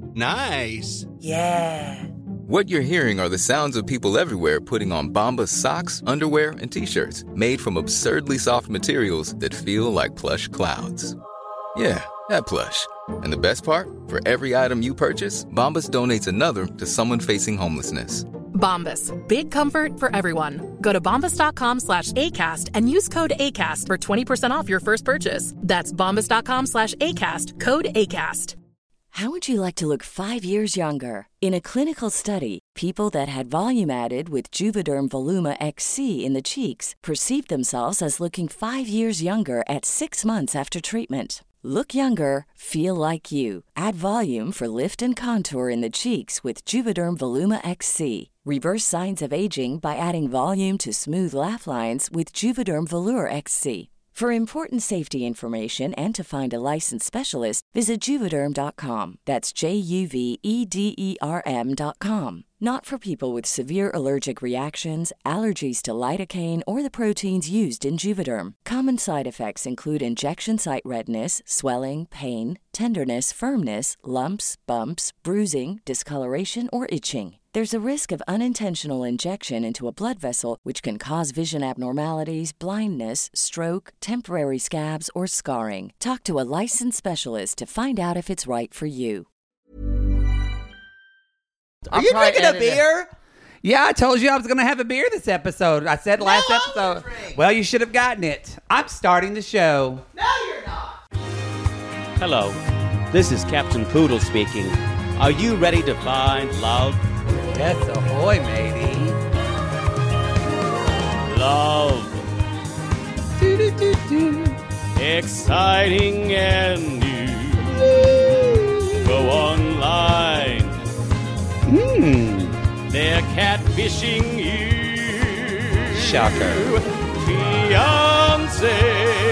Nice. Yeah. What you're hearing are the sounds of people everywhere putting on Bombas socks, underwear, and T-shirts made from absurdly soft materials that feel like plush clouds. Yeah, that plush. And the best part? For every item you purchase, Bombas donates another to someone facing homelessness. Bombas. Big comfort for everyone. Go to bombas.com/ACAST and use code ACAST for 20% off your first purchase. That's bombas.com/ACAST. Code ACAST. How would you like to look 5 years younger? In a clinical study, people that had volume added with Juvederm Voluma XC in the cheeks perceived themselves as looking 5 years younger at 6 months after treatment. Look younger, feel like you. Add volume for lift and contour in the cheeks with Juvederm Voluma XC. Reverse signs of aging by adding volume to smooth laugh lines with Juvederm Volure XC. For important safety information and to find a licensed specialist, visit Juvederm.com. That's JUVEDERM.com. Not for people with severe allergic reactions, allergies to lidocaine, or the proteins used in Juvederm. Common side effects include injection site redness, swelling, pain, tenderness, firmness, lumps, bumps, bruising, discoloration, or itching. There's a risk of unintentional injection into a blood vessel, which can cause vision abnormalities, blindness, stroke, temporary scabs, or scarring. Talk to a licensed specialist to find out if it's right for you. Are you drinking a beer? Yeah, I told you I was going to have a beer this episode. I said last episode. Well, you should have gotten it. I'm starting the show. No, you're not. Hello, this is Captain Poodle speaking. Are you ready to find love? Yes, ahoy, matey. Love. Exciting and new. Go online. They're catfishing you. Shocker. Fiancé.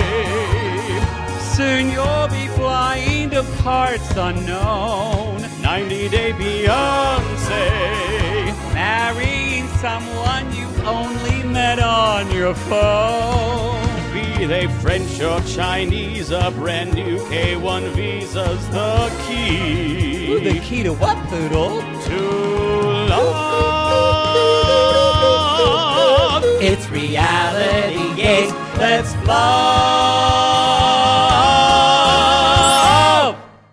Soon you'll be flying to parts unknown. 90-day Beyonce. Marrying someone you only met on your phone. Be they French or Chinese, a brand new K1 visa's the key. Ooh, the key to what, Poodle? To love. It's reality gaze. Let's love.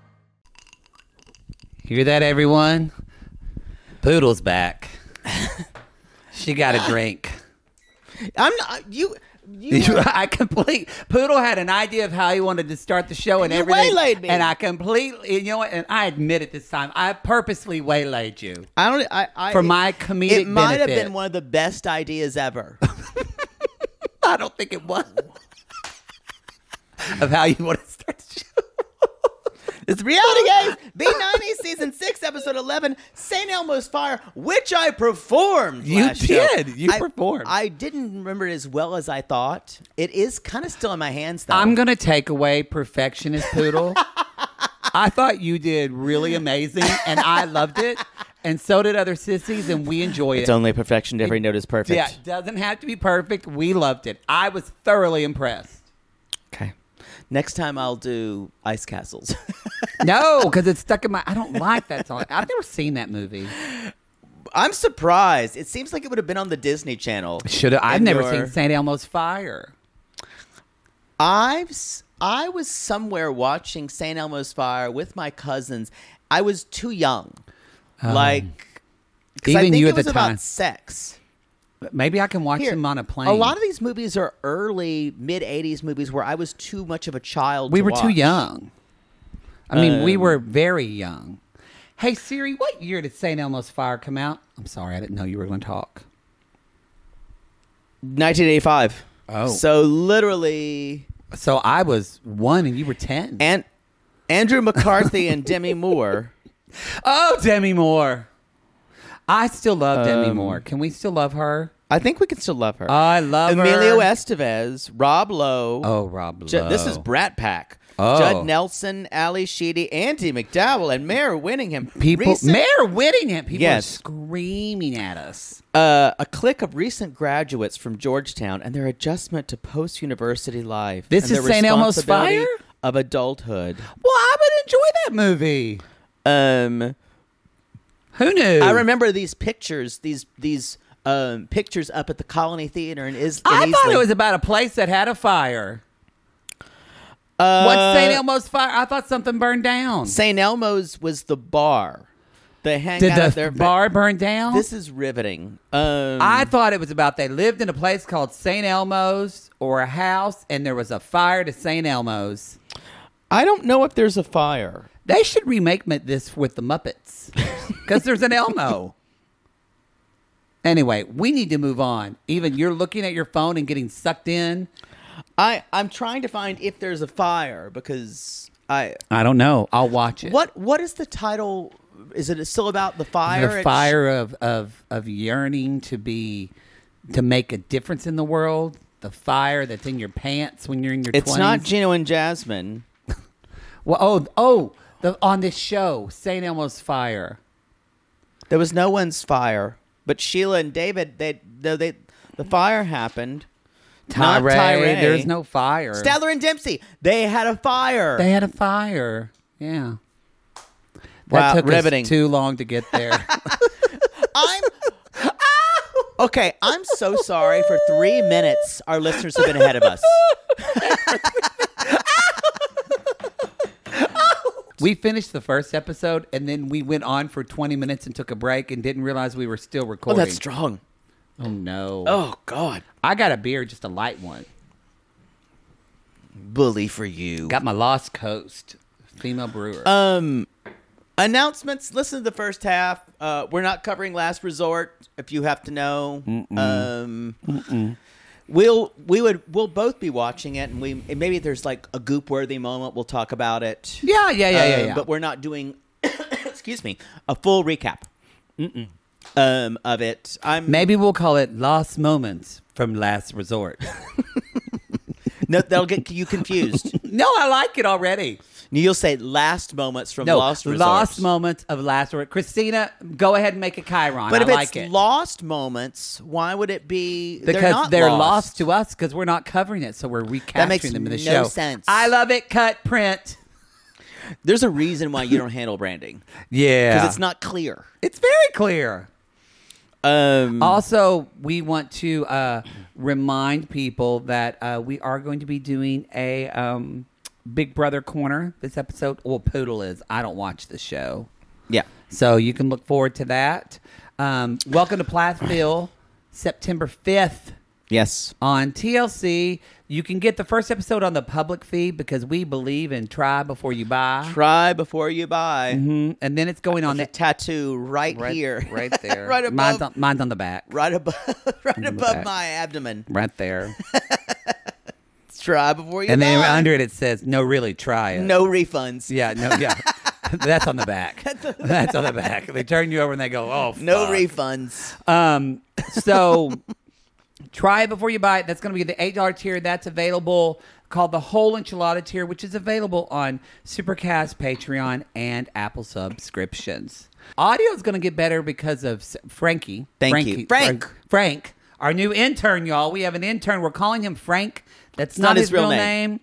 Hear that, everyone? Poodle's back. She got a drink. I'm not you. I Poodle had an idea of how he wanted to start the show and everything. You waylaid me. And I completely, you know what? And I admit it this time. I purposely waylaid you. For my comedic It might have benefit. been one of the best ideas ever. I don't think it was. Of how you want to start the show. It's Reality Gaze, B90, Season 6, Episode 11, St. Elmo's Fire, which I performed last show. You performed. I didn't remember it as well as I thought. It is kind of still in my hands, though. I'm going to take away perfectionist Poodle. I thought you did really amazing, and I loved it. And so did other sissies, and we enjoy it. It's only perfection. Every note is perfect. Yeah, it doesn't have to be perfect. We loved it. I was thoroughly impressed. Okay. Next time I'll do Ice Castles. No, because it's stuck in my... I don't like that song. I've never seen that movie. I'm surprised. It seems like it would have been on the Disney Channel. I've never seen St. Elmo's Fire. I was somewhere watching St. Elmo's Fire with my cousins. I was too young. Even I think you it at was the time. about sex. Maybe I can watch them on a plane. A lot of these movies are early, mid-'80s movies where I was too much of a child We to were watch. too young. I mean, we were very young. Hey, Siri, what year did St. Elmo's Fire come out? I'm sorry, I didn't know you were going to talk. 1985. Oh. So literally... So I was 1 and you were 10. And Andrew McCarthy and Demi Moore. Oh, Demi Moore. I still love Demi Moore. Can we still love her? I think we can still love her. I love Emilio her. Estevez, Rob Lowe. Oh, Rob Lowe. This is Brat Pack. Oh. Judd Nelson, Ali Sheedy, Andy McDowell, and Mayor Winningham. Mayor Winningham. People Yes. are screaming at us. A clique of recent graduates from Georgetown and their adjustment to post-university life. This and is their St. Elmo's responsibility Fire? of adulthood. Well, I would enjoy that movie. Who knew? I remember these pictures. These pictures up at the Colony Theater in Isley. I thought it was about a place that had a fire. What's St. Elmo's fire? I thought something burned down. St. Elmo's was the bar. They hang Did out the at their bar burn down? This is riveting. I thought it was about they lived in a place called St. Elmo's or a house, and there was a fire to St. Elmo's. I don't know if there's a fire. They should remake this with the Muppets because there's an Elmo. Anyway, we need to move on. Even you're looking at your phone and getting sucked in. I'm trying to find if there's a fire because I don't know. I'll watch it. What is the title? Is it still about the fire? The fire of yearning to make a difference in the world. The fire that's in your pants when you're in your 20s. It's not Gino and Jasmine. Well, on this show, St. Elmo's Fire. There was no one's fire, but Sheila and David. The fire happened. Not Tyree. There's no fire. Statler and Dempsey. They had a fire. They had a fire. Yeah. Wow, That took riveting. us too long to get there. Okay, I'm so sorry. For 3 minutes, our listeners have been ahead of us. We finished the first episode, and then we went on for 20 minutes and took a break and didn't realize we were still Oh, recording. that's strong. Oh, no. Oh, God. I got a beer, just a light one. Bully for you. Got my Lost Coast female brewer. Announcements. Listen to the first half. We're not covering Last Resort, if you have to know. We'll both be watching it, and maybe there's like a goop-worthy moment. We'll talk about it. Yeah. But we're not doing, excuse me, a full recap of it. Maybe we'll call it Lost Moments from Last Resort. No, that'll get you confused. No, I like it already. You'll say last moments from No, Lost Resort. Lost Moments of Last Resort. Christina, go ahead and make a Chiron. But if I like it's it. lost moments, why would it be? Because they're they're not lost to us because we're not covering it, so we're recapturing makes them in the no show. sense. I love it. Cut, print. There's a reason why you don't handle branding. Yeah. Because it's not clear. It's very clear. Also, we want to remind people that we are going to be doing a Big Brother Corner this episode. Well, Poodle is. I don't watch the show. Yeah. So you can look forward to that. Welcome to Plathville, September 5th Yes. on TLC. You can get the first episode on the public feed because we believe in try before you buy. Try before you buy. And then it's going on The the tattoo right here. Right there. Right above. Mine's on the back. Right above. Right above back. my abdomen. Right there. Try before you And buy. then under it says, no, really, try it. No refunds. Yeah, no, yeah. That's on the back. That's on the back. They turn you over and they go, oh, fuck. No refunds. So try it before you buy it. That's going to be the $8 tier. That's available, called the Whole Enchilada tier, which is available on Supercast, Patreon, and Apple subscriptions. Audio is going to get better because of Frankie. Thank you. Frank. Frank, our new intern, y'all. We have an intern. We're calling him Frank. That's not his real name.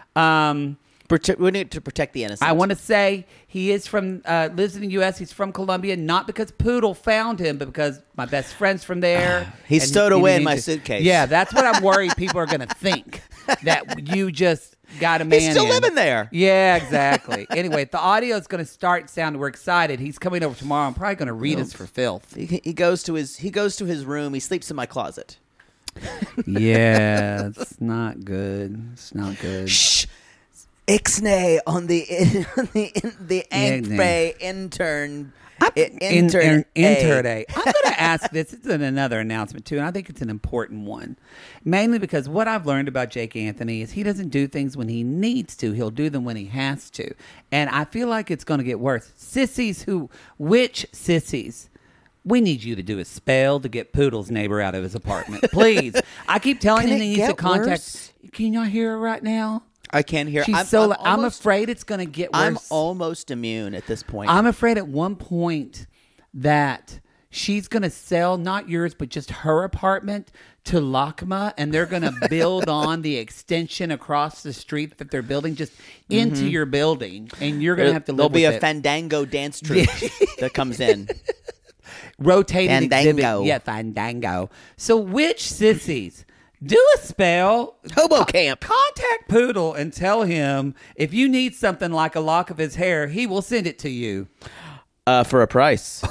We need to protect the innocent. I want to say he is from, lives in the U.S. He's from Colombia, not because Poodle found him, but because my best friend's from there. He and stowed away in needs my to- suitcase. Yeah, that's what I'm worried people are going to think, that you just got a man He's still in. living there. Yeah, exactly. Anyway, the audio is going to start sounding. We're excited. He's coming over tomorrow. I'm probably going to read us for filth. He goes to his room. He sleeps in my closet. Yeah, it's not good. It's not good. Shh. Ixnay on the Ankfray intern. Intern Intern. I'm going to ask this. It's another announcement, too, and I think it's an important one. Mainly because what I've learned about Jake Anthony is he doesn't do things when he needs to. He'll do them when he has to. And I feel like it's going to get worse. Which sissies? We need you to do a spell to get Poodle's neighbor out of his apartment. Please. I keep telling Can him it he needs to get contact. worse? Can y'all hear her right now? I can't hear. She's I'm afraid it's going to get worse. I'm almost immune at this point. I'm afraid at one point that she's going to sell not yours, but just her apartment to LACMA, and they're going to build on the extension across the street that they're building just into your building, and you're going to have to live There'll be with a it. Fandango dance troupe that comes in. Rotating Fandango. exhibit. Yeah, Fandango. So which sissies? Do a spell. Hobo camp. Contact Poodle and tell him if you need something like a lock of his hair, he will send it to you. For a price.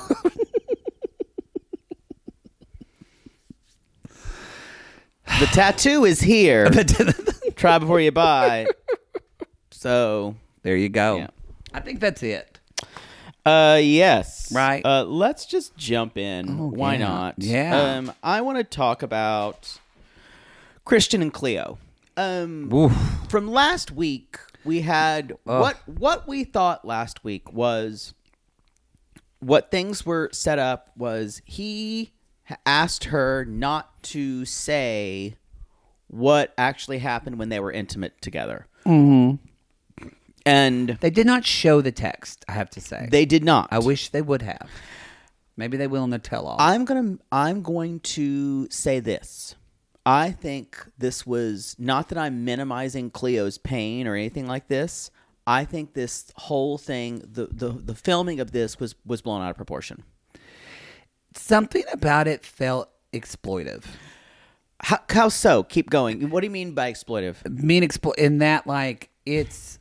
The tattoo is here. Try before you buy. So There you go. Yeah. I think that's it. Yes. Right. Let's just jump in. Oh, Why yeah. not? Yeah. I want to talk about Christian and Cleo. Oof. From last week, we had what we thought last week was what things were set up was he asked her not to say what actually happened when they were intimate together. Mm-hmm. And They did not show the text, I have to say. they did not. I wish they would have. Maybe they will in the tell-all. I'm going to say this. I think this was not that I'm minimizing Cleo's pain or anything like this. I think this whole thing, the filming of this was blown out of proportion. Something about it felt exploitive. How so? Keep going. What do you mean by exploitive? In that, like, it's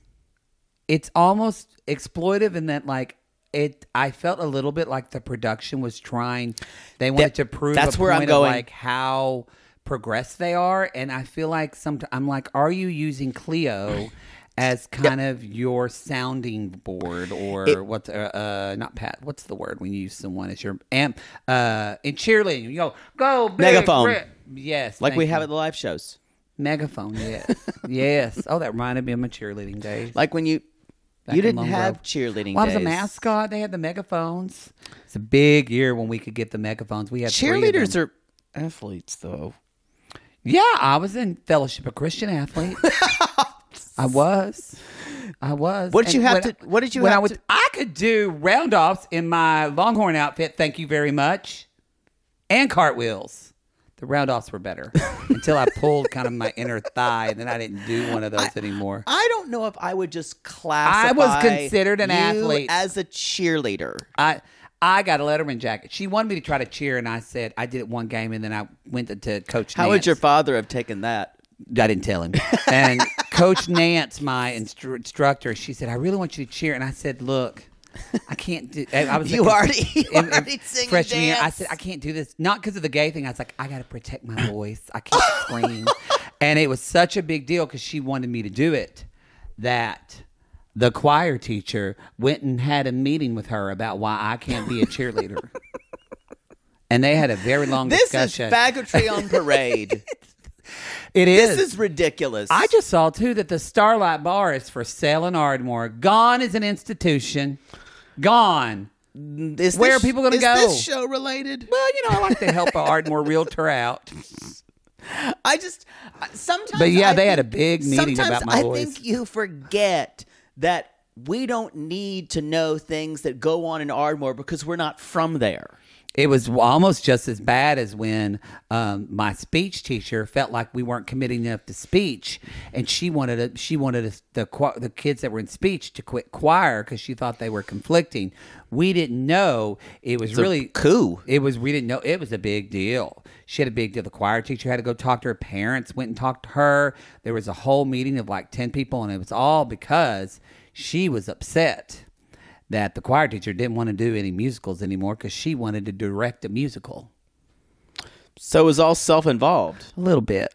almost exploitive in that, like, I felt a little bit like the production was trying. They wanted to prove that's a where I'm point going. of, like, how progressed they are, and I feel like I'm like, are you using Cleo as kind of your sounding board, or not Pat? What's the word when you use someone as your amp? In cheerleading, you go big, Megaphone. Brit. Yes, Like thank we you. have at the live shows. Megaphone. Yes, yes. Oh, that reminded me of my cheerleading days. Like when you Back you in didn't Lone have Grove. cheerleading Well, I was a days. mascot. They had the megaphones. It's a big year when we could get the megaphones. We had Cheerleaders are athletes, though. Yeah, I was in Fellowship of Christian Athletes. I was. What did you And have to? What did you when have I was, to? I could do round-offs in my Longhorn outfit. Thank you very much, and cartwheels. The round-offs were better until I pulled kind of my inner thigh, and then I didn't do one of those anymore. I don't know if I would just classify. I was considered an you athlete. as a cheerleader. I got a Letterman jacket. She wanted me to try to cheer, and I said I did it one game, and then I went to Coach How Nance. would your father have taken that? I didn't tell him. And Coach Nance, my instructor, she said, I really want you to cheer. And I said, look, I can't do I was You like, already sing freshman and year. I dance. said, I can't do this. Not because of the gay thing. I was like, I got to protect my voice. I can't scream. And it was such a big deal because she wanted me to do it that the choir teacher went and had a meeting with her about why I can't be a cheerleader. And they had a very long This discussion. is faggotry on parade. It is. This is ridiculous. I just saw, too, that the Starlight Bar is for sale in Ardmore. Gone as an institution. Gone. Where are people gonna go? Is this show related? Well, I like to help a Ardmore realtor out. Sometimes. But, yeah, I they had think- a big meeting sometimes about my I voice. think you forget that we don't need to know things that go on in Ardmore because we're not from there. It was almost just as bad as when my speech teacher felt like we weren't committing enough to speech, and she wanted the kids that were in speech to quit choir because she thought they were conflicting. We didn't know it was really coup. We didn't know it was a big deal. She had a big deal. The choir teacher had to go talk to her parents. Went and talked to her. There was a whole meeting of like 10 people, and it was all because she was upset that the choir teacher didn't want to do any musicals anymore because she wanted to direct a musical. So it was all self-involved. A little bit.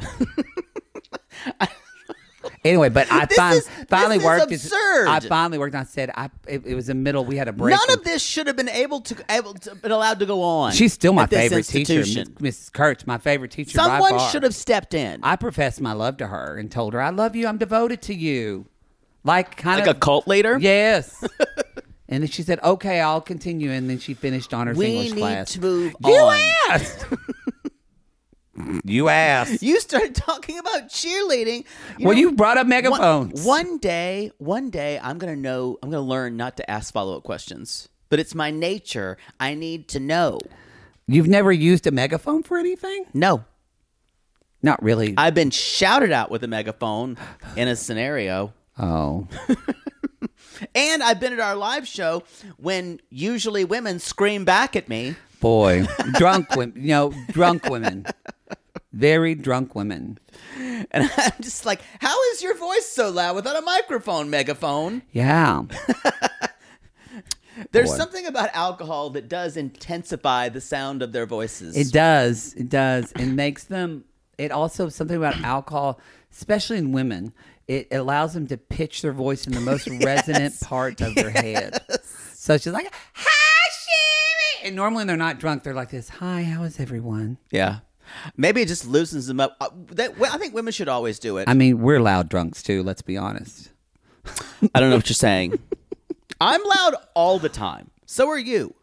Anyway, but I finally this is worked. absurd. I finally worked. And I said it was a middle. We had a break. None of this should have been been allowed to go on. She's still my at this favorite teacher, institution. Mrs. Kurtz, my favorite teacher by Someone far. should have stepped in. I professed my love to her and told her, "I love you. I'm devoted to you." Like like a cult leader? Yes. And then she said, "Okay, I'll continue." And then she finished honors English We need class. to move You on. asked. You asked. You started talking about cheerleading. You brought up megaphones. One day, I'm gonna learn not to ask follow-up questions. But it's my nature. I need to know. You've never used a megaphone for anything? No. Not really. I've been shouted out with a megaphone in a scenario. Oh. And I've been at our live show when usually women scream back at me. Boy. Drunk women. Drunk women. Very drunk women. And I'm just like, how is your voice so loud without a microphone, megaphone? Yeah. There's Boy. something about alcohol that does intensify the sound of their voices. It does. It does. It makes them, it also, something about alcohol, especially in women, it allows them to pitch their voice in the most resonant part of their head. So she's like, hi, Sherry. And normally when they're not drunk, they're like this, hi, how is everyone? Yeah. Maybe it just loosens them up. I think women should always do it. I mean, we're loud drunks too, let's be honest. I don't know what you're saying. I'm loud all the time. So are you.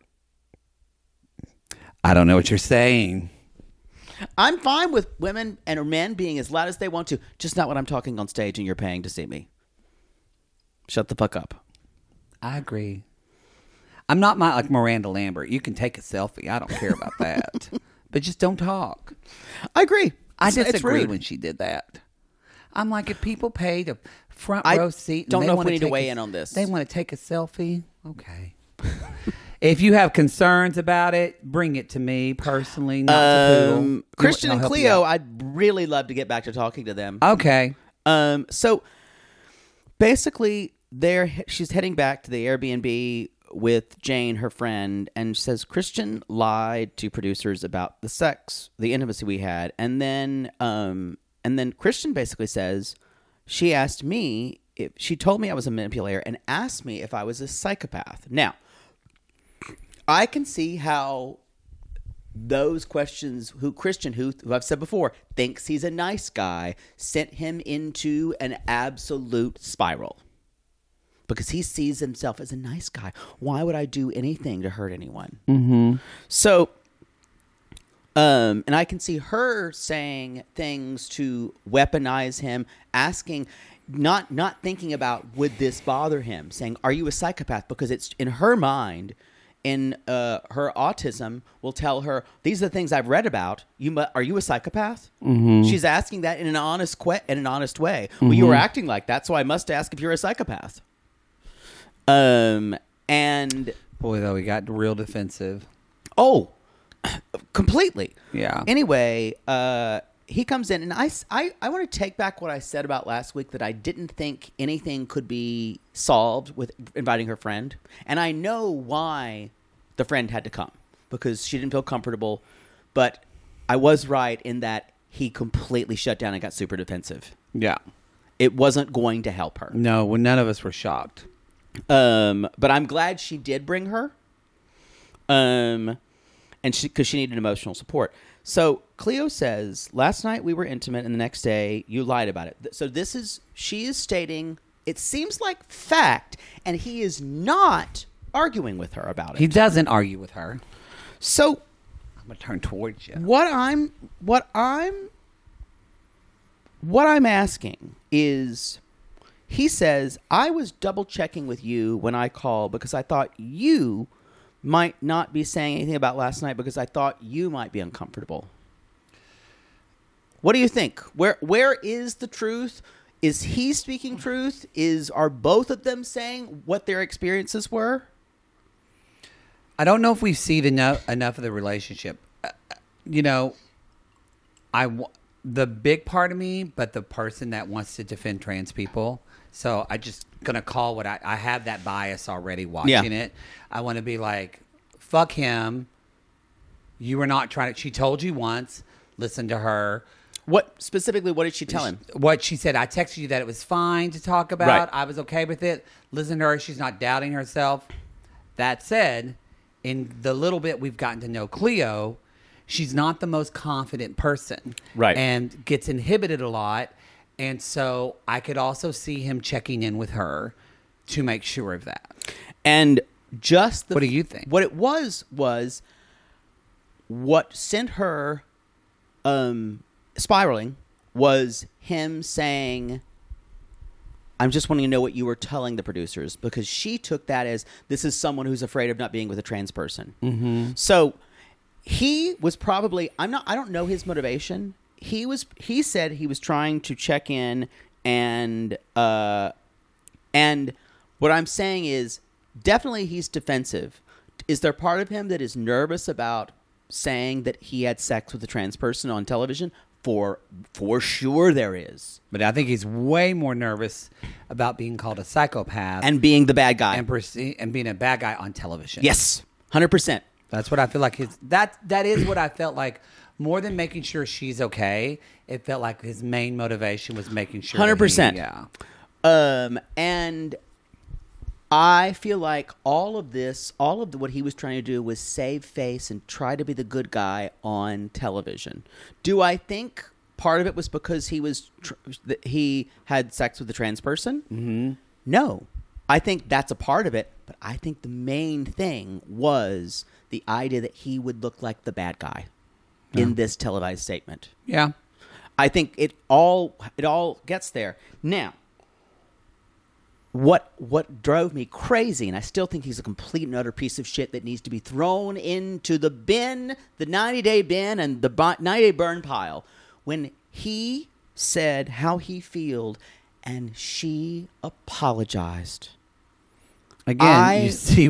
I don't know what you're saying. I'm fine with women and men being as loud as they want to, just not when I'm talking on stage and you're paying to see me. Shut the fuck up. I agree. I'm not like Miranda Lambert. You can take a selfie. I don't care about that. But just don't talk. I agree. I It's disagree rude. when she did that. I'm like, if people paid a front I row seat, and don't they know if wanna we need to take weigh a- in on this. They want to take a selfie. Okay. If you have concerns about it, bring it to me personally. Not to Poodle. Christian I'll and help you Cleo, out. I'd really love to get back to talking to them. Okay. So basically, she's heading back to the Airbnb with Jane, her friend, and says Christian lied to producers about the sex, the intimacy we had, and then Christian basically says she asked me if she told me I was a manipulator and asked me if I was a psychopath. Now, I can see how those questions, who I've said before, thinks he's a nice guy, sent him into an absolute spiral. Because he sees himself as a nice guy. Why would I do anything to hurt anyone? Mm-hmm. So, and I can see her saying things to weaponize him, asking, not thinking about, would this bother him? Saying, are you a psychopath? Because it's in her mind, in her autism, will tell her, these are the things I've read about. Are you a psychopath? Mm-hmm. She's asking that in an honest way. Mm-hmm. Well, you were acting like that, so I must ask if you're a psychopath. And Boy, though, he got real defensive. oh, completely. Yeah. Anyway, he comes in, and I want to take back what I said about last week, that I didn't think anything could be solved with inviting her friend. And I know why the friend had to come, because she didn't feel comfortable. But I was right in that he completely shut down and got super defensive. Yeah. It wasn't going to help her. No, well, none of us were shocked. But I'm glad she did bring her. And because she needed emotional support. So Cleo says, last night we were intimate and the next day you lied about it. So she is stating, it seems like fact, and he is not arguing with her about it. He doesn't argue with her. So I'm going to turn towards you. what I'm asking is, he says, I was double checking with you when I called because I thought you might not be saying anything about last night because I thought you might be uncomfortable. What do you think? Where is the truth? Is he speaking truth? Are both of them saying what their experiences were? I don't know if we've seen enough of the relationship. The big part of me, but the person that wants to defend trans people. So I just going to call what I have that bias already watching it. I want to be like, fuck him. You were not trying to, she told you once, listen to her. What did she tell him? What she said, I texted you that it was fine to talk about. Right. I was okay with it. Listen to her. She's not doubting herself. That said, in the little bit we've gotten to know Cleo, she's not the most confident person. Right. And gets inhibited a lot. And so I could also see him checking in with her to make sure of that. And just What do you think? What it was what sent her spiraling was him saying, I'm just wanting to know what you were telling the producers, because she took that as, this is someone who's afraid of not being with a trans person. Mm-hmm. So He was probably I don't know his motivation. He said he was trying to check in and what I'm saying is definitely he's defensive. Is there part of him that is nervous about saying that he had sex with a trans person on television? For sure there is. But I think he's way more nervous about being called a psychopath And being the bad guy. and being a bad guy on television. Yes. 100%. That's what I feel like that is what I felt like. More than making sure she's okay, it felt like his main motivation was making sure 100%. Yeah. And I feel like all of what he was trying to do was save face and try to be the good guy on television. Do I think part of it was because he had sex with a trans person? Mm-hmm. No. I think that's a part of it, but I think the main thing was the idea that he would look like the bad guy in this televised statement. Yeah. I think it all gets there. Now, what drove me crazy, and I still think he's a complete and utter piece of shit that needs to be thrown into the bin, the 90-day bin and the 90-day burn pile, when he said how he felt and she apologized. Again, you see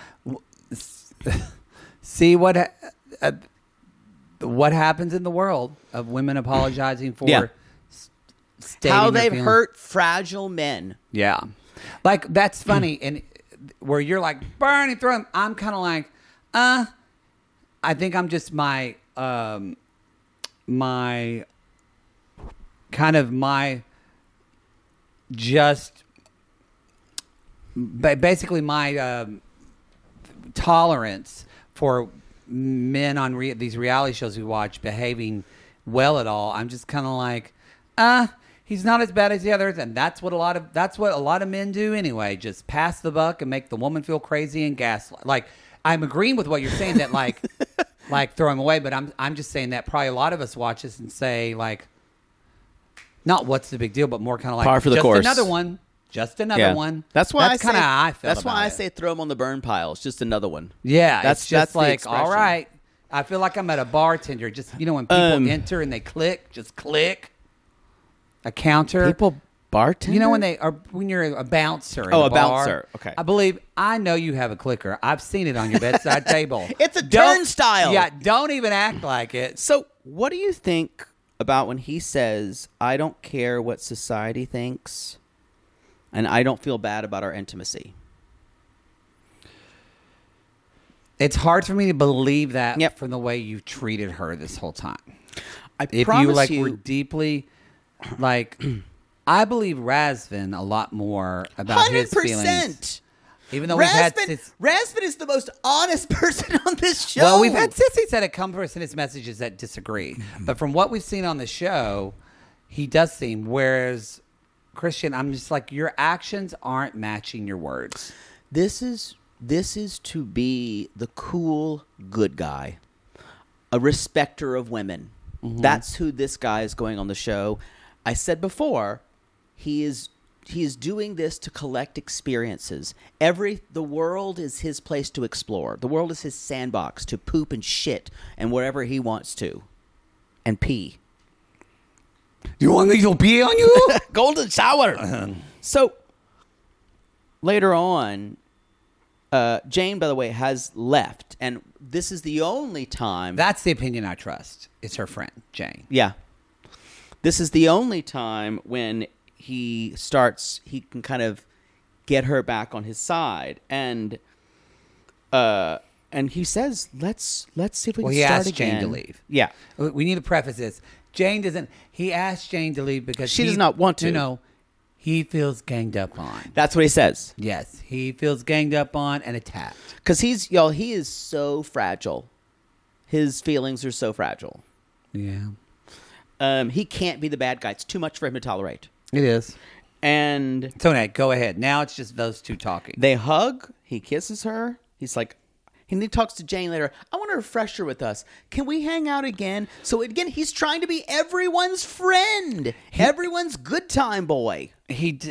what happens in the world of women apologizing for stating how their they've feelings. hurt fragile men. Yeah. Like, that's funny. And where you're like, burn and throw him. I'm kind of like, I think I'm just my basically my tolerance for men on these reality shows we watch behaving well at all. I'm just kind of like, he's not as bad as the others, and that's what a lot of men do anyway. Just pass the buck and make the woman feel crazy and gaslight. Like, I'm agreeing with what you're saying that like throw him away, but I'm just saying that probably a lot of us watch this and say like, not what's the big deal, but more kind of like Par for the just course. another one. Just another one. That's why kind of how I feel. That's why I say throw him on the burn pile. It's just another one. Yeah, that's it's just the like, expression. all right. I feel like I'm at a bartender. Just, when people enter and they click, just click. A counter. People bartender? When you're a bouncer. In Oh, a a bar. bouncer. Okay. I know you have a clicker. I've seen it on your bedside table. It's a Don't- turnstile. Yeah, don't even act like it. So, what do you think about when he says, "I don't care what society thinks, and I don't feel bad about our intimacy"? It's hard for me to believe that Yep. from the way you've treated her this whole time. If If you were deeply I believe Razvan a lot more about his feelings. Even though Razvan is the most honest person on this show. Well, we've had Sissy said it come first in his messages that disagree. But from what we've seen on the show, he does seem, whereas Christian, I'm just like, your actions aren't matching your words. This is to be the cool good guy, a respecter of women. Mm-hmm. That's who this guy is going on the show. I said before, he is doing this to collect experiences. The world is his place to explore. The world is his sandbox to poop and shit and wherever he wants to, and pee. You want me to pee on you? Golden shower. So later on, Jane, by the way, has left, and this is the only time. That's the opinion I trust. It's her friend, Jane. Yeah. This is the only time when he can kind of get her back on his side, and he says, "Let's see if we can he start asked again." Jane to leave. Yeah, We need to preface this. Jane doesn't. He asked Jane to leave because She does not want to. No, he feels ganged up on. that's what he says. Yes, he feels ganged up on and attacked. Because he is so fragile. His feelings are so fragile. Yeah, He can't be the bad guy. It's too much for him to tolerate. it is. And So, Nate, go ahead. Now it's just those two talking. they hug. He kisses her. He's like, and he talks to Jane later. I want to refresh her with us. Can we hang out again? So again, he's trying to be everyone's friend, everyone's good time boy.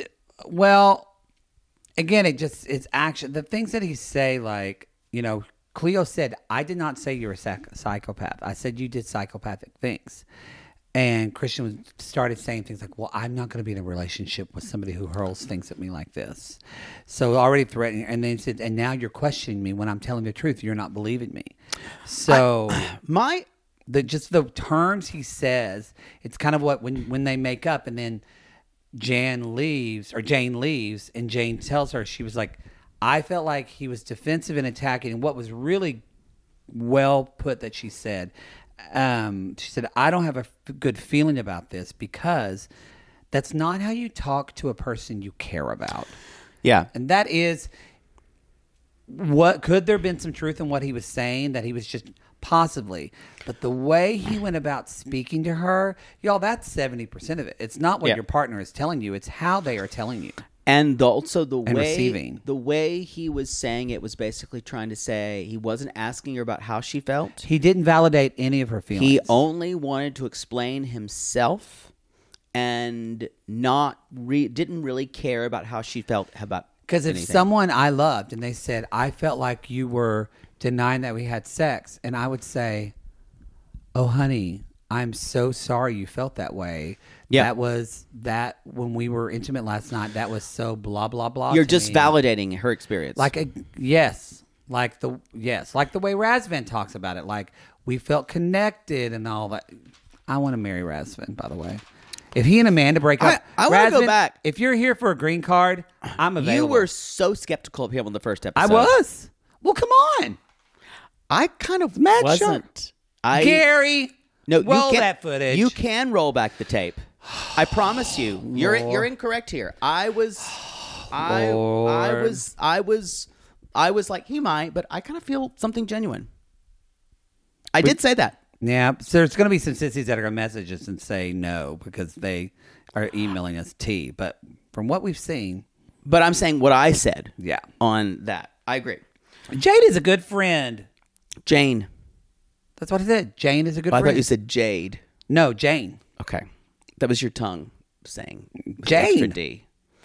Well, again, it's action. The things that he say, like, Cleo said, I did not say you're a psychopath. I said you did psychopathic things. And Christian started saying things like, well, I'm not going to be in a relationship with somebody who hurls things at me like this. So already threatening. And then he said, and now you're questioning me when I'm telling the truth. You're not believing me. So just the terms he says, it's kind of what when they make up and then Jane leaves and Jane tells her, she was like, I felt like he was defensive and attacking. And what was really well put that she said, I don't have a good feeling about this because that's not how you talk to a person you care about. Yeah. And that is what could there have been some truth in what he was saying, that he was just possibly, but the way he went about speaking to her, y'all, that's 70% of it. It's not what your partner is telling you, it's how they are telling you. And also the way he was saying it was basically trying to say he wasn't asking her about how she felt. He didn't validate any of her feelings. He only wanted to explain himself and didn't really care about how she felt about because if someone I loved and they said, I felt like you were denying that we had sex, and I would say, oh, honey, I'm so sorry you felt that way. Yeah. That was when we were intimate last night, that was so blah, blah, blah. You're just validating her experience. Like the way Razvan talks about it. Like, we felt connected and all that. I want to marry Razvan, by the way. If he and Amanda break up, I want to go back. If you're here for a green card, I'm available. You were so skeptical of him on the first episode. I was. Well, come on. I kind of Matt wasn't. Gary, no, roll that footage. You can roll back the tape. I promise you. You're incorrect here. I was like, he might, but I kind of feel something genuine. I did say that. Yeah, so there's going to be some sissies that are going to message us and say no because they are emailing us tea. But from what we've seen, but I'm saying what I said. Yeah, on that, I agree. Jade is a good friend. Jane. That's what I said. Jane is a good friend. I thought you said Jade. No, Jane. Okay. That was your tongue saying Jane. Extra D.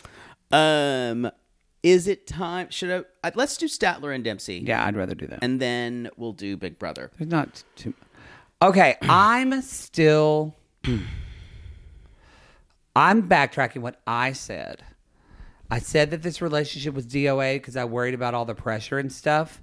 Is it time? Let's do Statler and Dempsey. Yeah, I'd rather do that. And then we'll do Big Brother. There's not too. Okay, I'm backtracking what I said. I said that this relationship was DOA because I worried about all the pressure and stuff.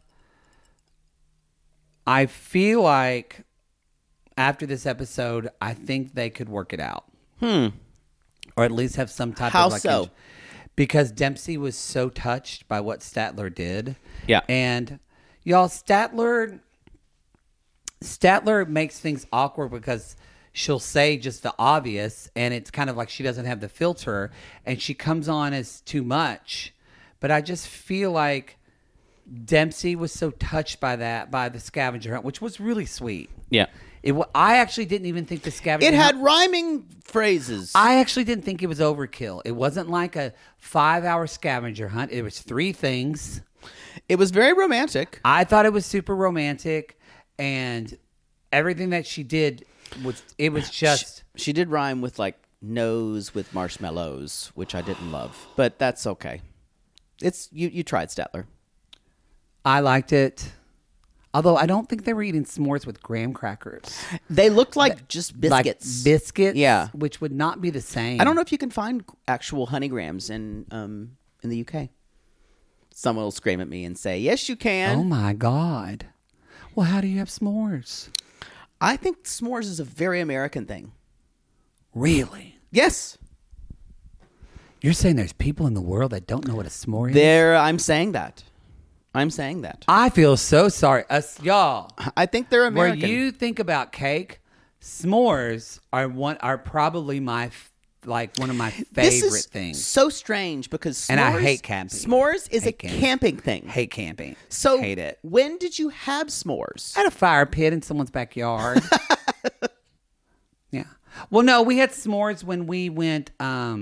I feel like after this episode, I think they could work it out. Or at least have some type How of... How so? Because Dempsey was so touched by what Statler did. Yeah. And, y'all, Statler makes things awkward because she'll say just the obvious, and it's kind of like she doesn't have the filter, and she comes on as too much. But I just feel like Dempsey was so touched by the scavenger hunt, which was really sweet. Yeah. I actually didn't even think the scavenger hunt... It had rhyming phrases. I actually didn't think it was overkill. It wasn't like a 5-hour scavenger hunt. It was 3 things. It was very romantic. I thought it was super romantic, and everything that she did was just... She did rhyme with like nose with marshmallows, which I didn't love, but that's okay. It's you tried, Statler. I liked it. Although I don't think they were eating s'mores with graham crackers. They looked like just biscuits. Like biscuits? Yeah. Which would not be the same. I don't know if you can find actual honey grams in the UK. Someone will scream at me and say, yes, you can. Oh, my God. Well, how do you have s'mores? I think s'mores is a very American thing. Really? Yes. You're saying there's people in the world that don't know what a s'more is? I'm saying that. I feel so sorry. Y'all. I think they're American. Where you think about cake, s'mores are probably one of my favorite things. So strange because s'mores, and I hate camping. S'mores is a camping thing. Hate camping. So hate it. When did you have s'mores? At a fire pit in someone's backyard. Yeah. Well, no, we had s'mores when we went.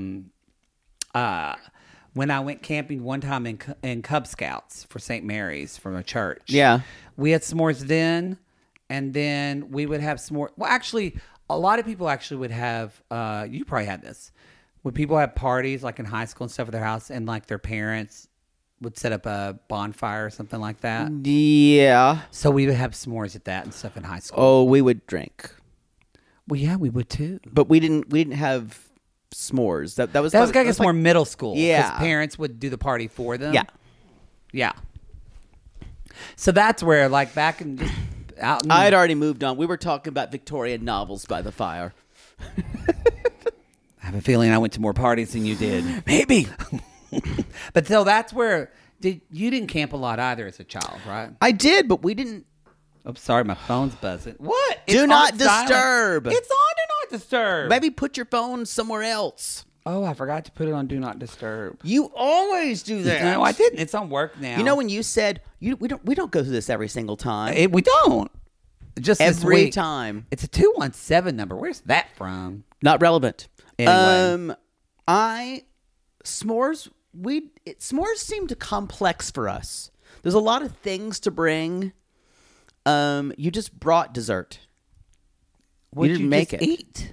When I went camping one time in Cub Scouts for St. Mary's from a church. Yeah. We had s'mores then, and then we would have s'mores. Well, actually, a lot of people actually would have, you probably had this, when people have parties like in high school and stuff at their house, and like their parents would set up a bonfire or something like that. Yeah. So we would have s'mores at that and stuff in high school. Oh, we would drink, Well, yeah, we would too. but we didn't have s'mores. That was That was, I guess, more middle school. Yeah. Because parents would do the party for them. Yeah. Yeah. So that's where, like, back in just out in, I had already moved on. We were talking about Victorian novels by the fire. I have a feeling I went to more parties than you did. Maybe. But so that's where you didn't camp a lot either as a child, right? I did, but we didn't. Oh, sorry, my phone's buzzing. What? Do It's not on silent. disturb. It's on Do Not Disturb. Maybe put your phone somewhere else. Oh, I forgot to put it on Do Not Disturb. You always do that. No, I didn't. It's on work now. You know when you said we don't go through this every single time. We don't. Just this Every week. time. It's a 217 number. Where's that from? Not relevant. Anyway. S'mores. S'mores seemed complex for us. There's a lot of things to bring. You just brought dessert. What'd you didn't make just it. Eat?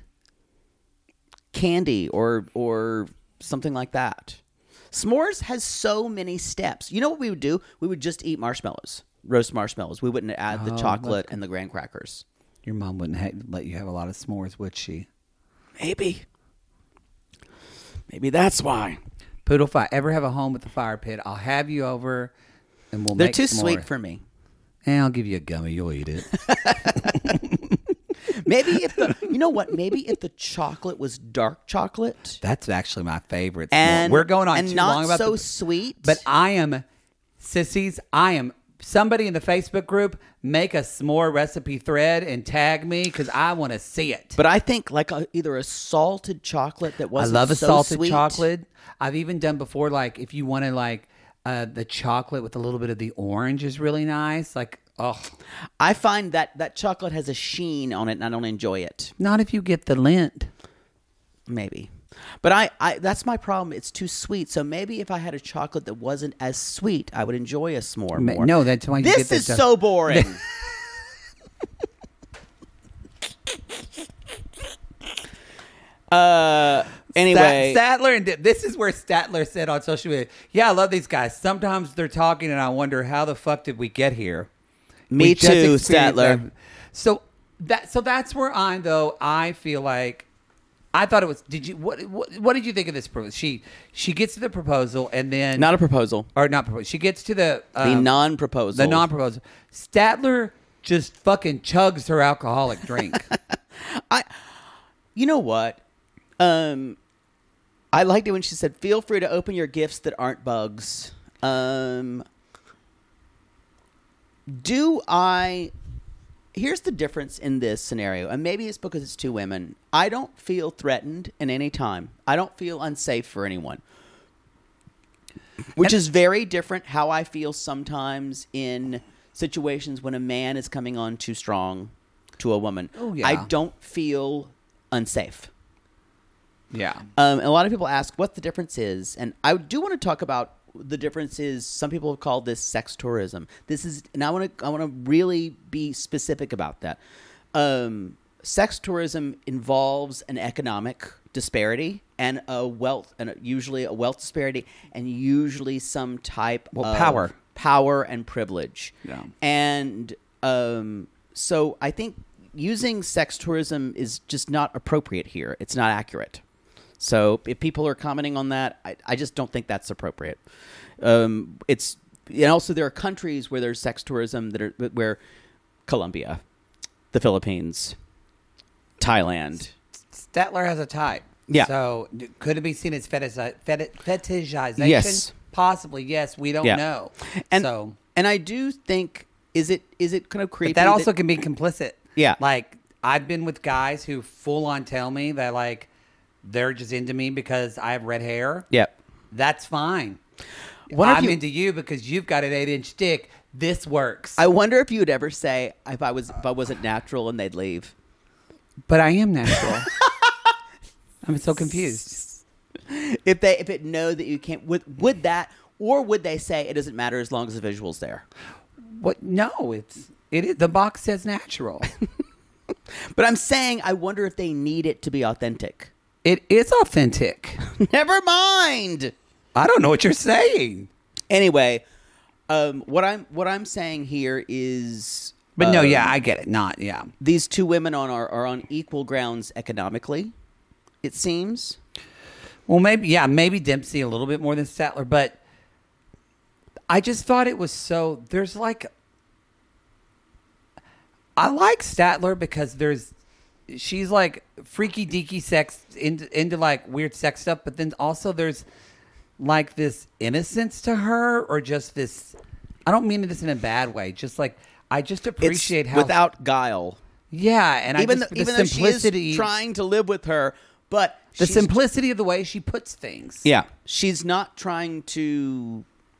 Candy or something like that. S'mores has so many steps. You know what we would do? We would just eat marshmallows, roast marshmallows. We wouldn't add the chocolate and the graham crackers. Your mom wouldn't let you have a lot of s'mores, would she? Maybe that's why. Poodle, if I ever have a home with a fire pit, I'll have you over and we'll They're make too s'mores. sweet for me. And I'll give you a gummy. You'll eat it. Maybe if the chocolate was dark chocolate That's actually my favorite. and We're going on and too not long about so the, sweet. But sissies, I am somebody in the Facebook group, make a s'more recipe thread and tag me because I want to see it. But I think like either a salted chocolate that I wasn't love a so salted sweet. chocolate. I've even done before, like if you wanted like the chocolate with a little bit of the orange is really nice. Like, oh, I find that chocolate has a sheen on it, and I don't enjoy it. not if you get the lint. Maybe. But I that's my problem. It's too sweet. So maybe if I had a chocolate that wasn't as sweet, I would enjoy a s'more more. No, that's why you This get the is so boring. Anyway, Statler, and this is where Statler said on social media, "Yeah, I love these guys. Sometimes they're talking, and I wonder how the fuck did we get here." me We just too, experienced Statler. that. So that's where I feel like I thought it was. Did you what did you think of this proposal? She gets to the proposal and then Not a proposal. or not proposal. She gets to the Non-proposal. the non-proposal. Statler just fucking chugs her alcoholic drink. You know what? I liked it when she said, "Feel free to open your gifts that aren't bugs." Here's the difference in this scenario, and maybe it's because it's two women. I don't feel threatened in any time. I don't feel unsafe for anyone, which is very different how I feel sometimes in situations when a man is coming on too strong to a woman. Oh, yeah. I don't feel unsafe. Yeah. And a lot of people ask what the difference is, and I do want to talk about the difference. Is some people have called this sex tourism. This is, and I want to really be specific about that. Sex tourism involves an economic disparity and usually a wealth disparity, and usually some type of power and privilege. Yeah. And so I think using sex tourism is just not appropriate here. It's not accurate. So if people are commenting on that, I just don't think that's appropriate. And also there are countries where there's sex tourism where Colombia, the Philippines, Thailand. Statler has a type. Yeah. So could it be seen as fetishization? Yes. Possibly. Yes. We don't know. And I do think is it kind of creepy? But that also can be complicit. Yeah. Like I've been with guys who full on tell me that like they're just into me because I have red hair. Yep. That's fine. Wonder if I'm into you because you've got an 8-inch dick. This works. I wonder if you would ever say if I wasn't natural and they'd leave. But I am natural. I'm so confused. If it know that you can't would that, or would they say it doesn't matter as long as the visual's there? What? No, it is. The box says natural. But I'm saying I wonder if they need it to be authentic. It is authentic. Never mind. I don't know what you're saying. Anyway, what I'm saying here is, But no, yeah, I get it. Not, yeah. these two women are on equal grounds economically. It seems. Well, maybe Dempsey a little bit more than Statler, but I just thought it was so. There's like, I like Statler because she's like freaky deaky sex into like weird sex stuff, but then also there's like this innocence to her, or just this. I don't mean this in a bad way. Just like I just appreciate how without guile. Yeah, and even the though simplicity, she is trying to live with her, but the simplicity of the way she puts things. Yeah, she's not trying to.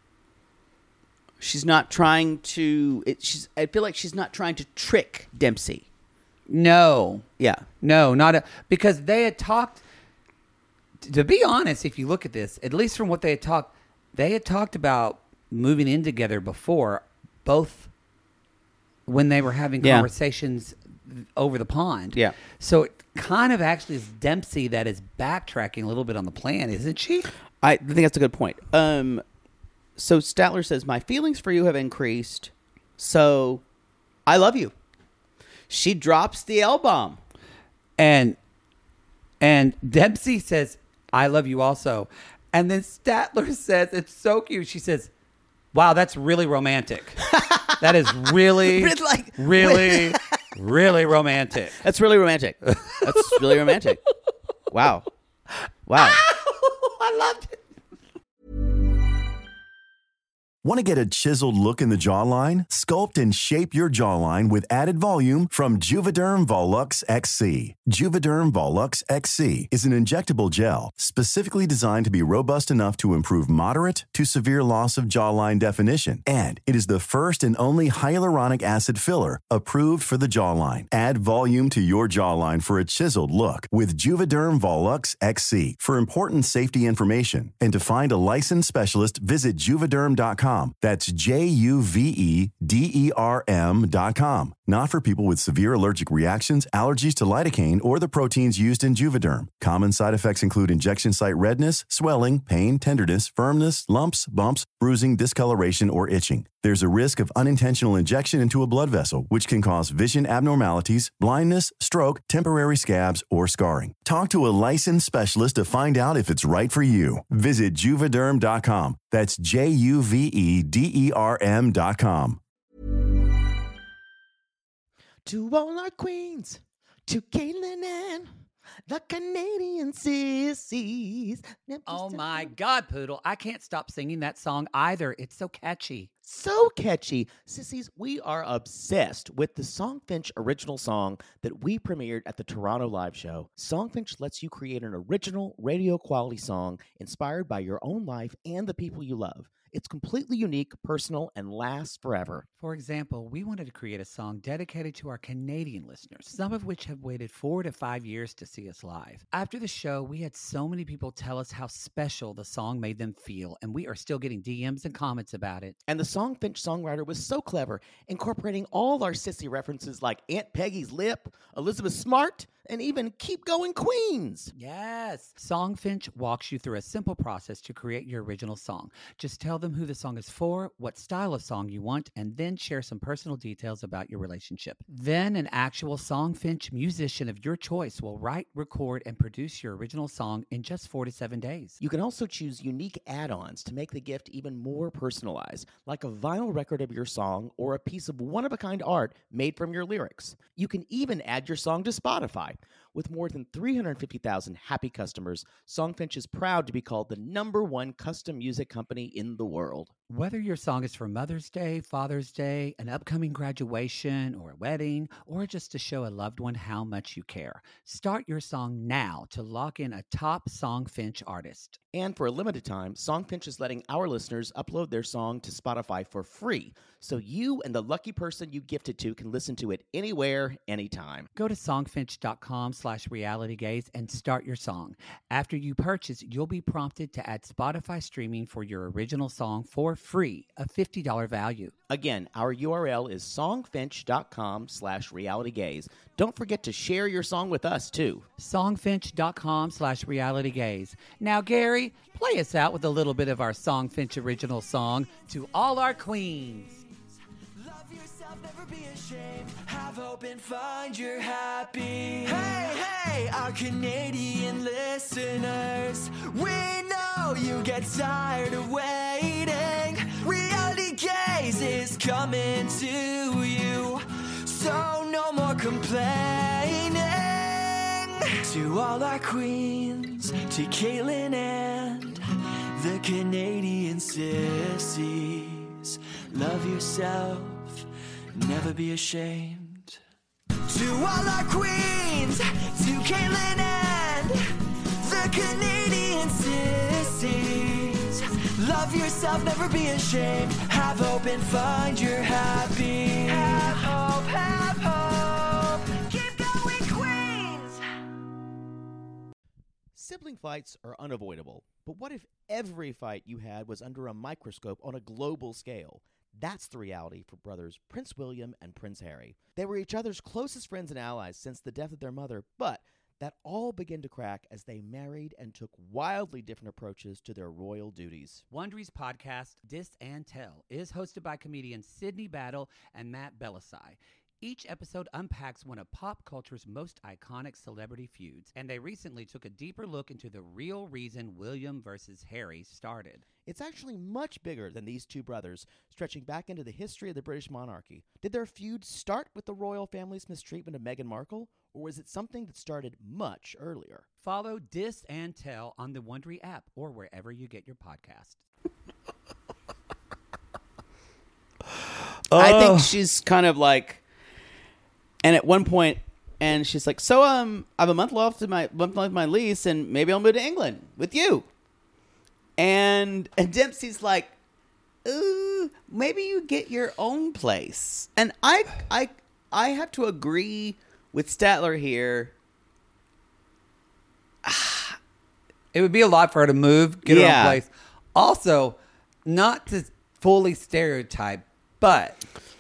I feel like she's not trying to trick Dempsey. No. Yeah. No, because they had talked. To be honest, if you look at this, at least from what they had talked about moving in together before, both when they were having conversations over the pond. Yeah. So it kind of actually is Dempsey that is backtracking a little bit on the plan, isn't she? I think that's a good point. So Statler says, my feelings for you have increased, so I love you. She drops the L-bomb. And Dempsey says, I love you also. And then Statler says, it's so cute. She says, wow, that's really romantic. That is really, really romantic. That's really romantic. That's really romantic. Wow. I loved it. Want to get a chiseled look in the jawline? Sculpt and shape your jawline with added volume from Juvederm Volux XC. Juvederm Volux XC is an injectable gel specifically designed to be robust enough to improve moderate to severe loss of jawline definition. And it is the first and only hyaluronic acid filler approved for the jawline. Add volume to your jawline for a chiseled look with Juvederm Volux XC. For important safety information and to find a licensed specialist, visit Juvederm.com. That's Juvederm.com. Not for people with severe allergic reactions, allergies to lidocaine, or the proteins used in Juvederm. Common side effects include injection site redness, swelling, pain, tenderness, firmness, lumps, bumps, bruising, discoloration, or itching. There's a risk of unintentional injection into a blood vessel, which can cause vision abnormalities, blindness, stroke, temporary scabs, or scarring. Talk to a licensed specialist to find out if it's right for you. Visit Juvederm.com. That's Juvederm.com. To all our queens, to Caitlin and the Canadian sissies. Oh my God, Poodle. I can't stop singing that song either. It's so catchy. So catchy. Sissies, we are obsessed with the Songfinch original song that we premiered at the Toronto Live Show. Songfinch lets you create an original radio quality song inspired by your own life and the people you love. It's completely unique, personal, and lasts forever. For example, we wanted to create a song dedicated to our Canadian listeners, some of which have waited 4 to 5 years to see us live. After the show, we had so many people tell us how special the song made them feel, and we are still getting DMs and comments about it. And the Songfinch songwriter was so clever, incorporating all our sissy references like Aunt Peggy's Lip, Elizabeth Smart, and even Keep Going Queens. Yes. Songfinch walks you through a simple process to create your original song. Just tell them who the song is for, what style of song you want, and then share some personal details about your relationship. Then an actual Songfinch musician of your choice will write, record, and produce your original song in just 4 to 7 days. You can also choose unique add-ons to make the gift even more personalized, like a vinyl record of your song or a piece of one-of-a-kind art made from your lyrics. You can even add your song to Spotify. With more than 350,000 happy customers, Songfinch is proud to be called the #1 custom music company in the world. Whether your song is for Mother's Day, Father's Day, an upcoming graduation, or a wedding, or just to show a loved one how much you care, start your song now to lock in a top Songfinch artist. And for a limited time, Songfinch is letting our listeners upload their song to Spotify for free, so you and the lucky person you gift it to can listen to it anywhere, anytime. Go to songfinch.com/realitygaze and start your song. After you purchase, you'll be prompted to add Spotify streaming for your original song for free, a $50 value. Again, our URL is songfinch.com/realitygaze. Don't forget to share your song with us, too. Songfinch.com/realitygaze. Now, Gary, play us out with a little bit of our Songfinch original song, To All Our Queens. Love yourself, never be ashamed. Have hope and find your happy. Hey, hey, our Canadian listeners. We know you get tired of waiting. Reality Gaze is coming to you. So no more complaining. To all our queens, to Caitlin and the Canadian sissies. Love yourself, never be ashamed. To all our queens, to Caitlin and the Canadian sissies. Love yourself, never be ashamed. Have hope and find your happy. Have hope, have hope. Keep going, Queens. Sibling fights are unavoidable, but what if every fight you had was under a microscope on a global scale? That's the reality for brothers Prince William and Prince Harry. They were each other's closest friends and allies since the death of their mother, but that all began to crack as they married and took wildly different approaches to their royal duties. Wondery's podcast, Dis and Tell, is hosted by comedians Sydney Battle and Matt Belisai. Each episode unpacks one of pop culture's most iconic celebrity feuds, and they recently took a deeper look into the real reason William versus Harry started. It's actually much bigger than these two brothers, stretching back into the history of the British monarchy. Did their feud start with the royal family's mistreatment of Meghan Markle, or was it something that started much earlier? Follow Dis and Tell on the Wondery app or wherever you get your podcast. I think she's kind of like, and at one point, and she's like, so I have a month left of my lease, and maybe I'll move to England with you. And Dempsey's like, ooh, maybe you get your own place. And I have to agree with Statler here. It would be a lot for her to move, get her Yeah. own place. Also, not to fully stereotype, but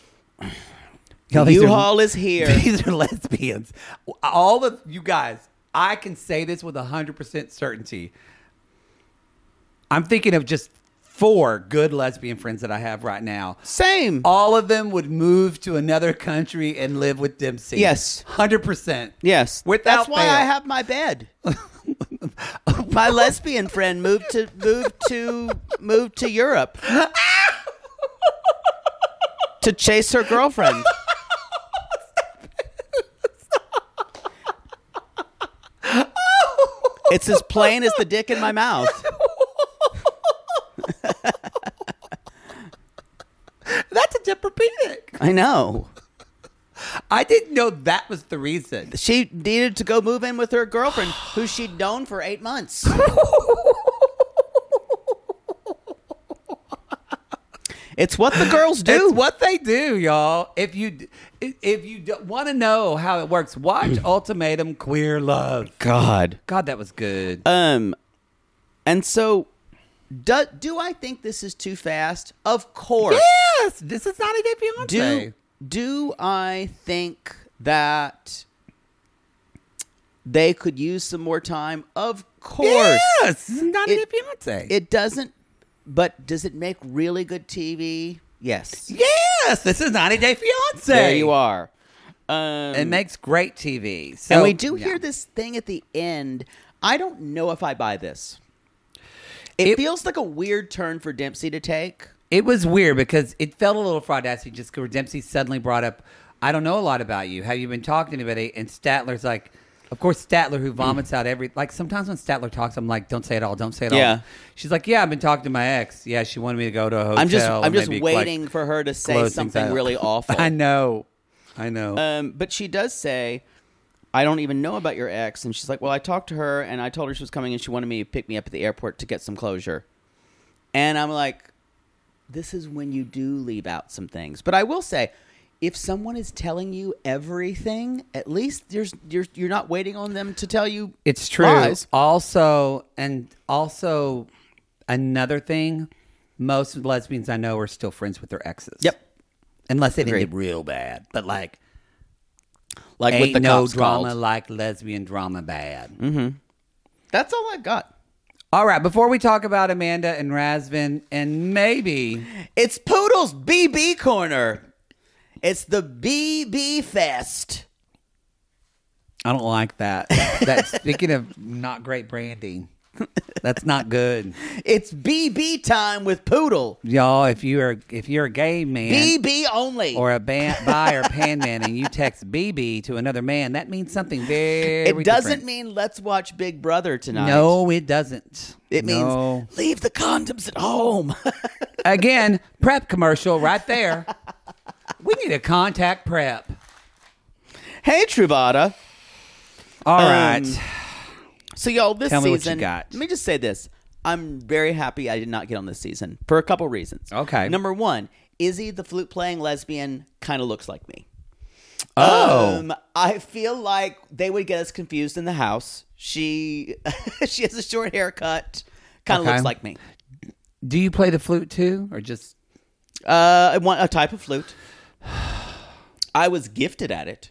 U-Haul is here. These are lesbians. All of you guys, I can say this with 100% certainty. I'm thinking of just 4 good lesbian friends that I have right now. Same. All of them would move to another country and live with Dempsey. Yes. 100%. Yes. Without That's why fail. I have my bed. My lesbian friend moved to Europe to chase her girlfriend. It's as plain as the dick in my mouth. That's a Tempur-Pedic. I know. I didn't know that was the reason. She needed to go move in with her girlfriend, who she'd known for 8 months. It's what the girls do. It's what they do, y'all. If you want to know how it works, watch Ultimatum Queer Love. God, that was good. And so, do I think this is too fast? Of course. Yes, this is 90 Day Fiancé. Do I think that they could use some more time? Of course. Yes, this is 90 Day Fiancé. It doesn't, but does it make really good TV? Yes. Yes, this is 90 Day Fiancé. There you are. It makes great TV. So, and we do hear this thing at the end. I don't know if I buy this. It feels like a weird turn for Dempsey to take. It was weird because it felt a little fraudastic just where Dempsey suddenly brought up, I don't know a lot about you. Have you been talking to anybody? And Statler's like, of course, Statler, who vomits out sometimes when Statler talks, I'm like, don't say it all. Don't say it all. Yeah. She's like, yeah, I've been talking to my ex. Yeah, she wanted me to go to a hotel. I'm just waiting for her to say something really awful. I know. But she does say, I don't even know about your ex. And she's like, well, I talked to her and I told her she was coming and she wanted me to pick me up at the airport to get some closure. And I'm like, this is when you do leave out some things. But I will say, if someone is telling you everything, at least you're not waiting on them to tell you it's true. lies. Also, another thing, most lesbians I know are still friends with their exes. Yep. Unless they Agreed. did real bad. But like Like ain't what the no cops drama called. like lesbian drama bad. That's all I got. All right, before we talk about Amanda and Razvan and maybe... It's Poodle's BB Corner. It's the BB Fest. I don't like that. Speaking of not great branding, that's not good. It's BB time with Poodle. Y'all, if you're a gay man... BB only. or a bi or pan man and you text BB to another man, that means something very It doesn't different. mean let's watch Big Brother tonight. No, it doesn't. It No. means leave the condoms at home. Again, prep commercial right there. We need a contact prep. Hey, Truvada. All right. So, y'all, this Tell me what you season, got. let me just say this. I'm very happy I did not get on this season for a couple reasons. Okay. Number one, Izzy, the flute-playing lesbian, kind of looks like me. Oh. I feel like they would get us confused in the house. She has a short haircut, kind of Okay. looks like me. Do you play the flute too, or just... I want a type of flute. I was gifted at it.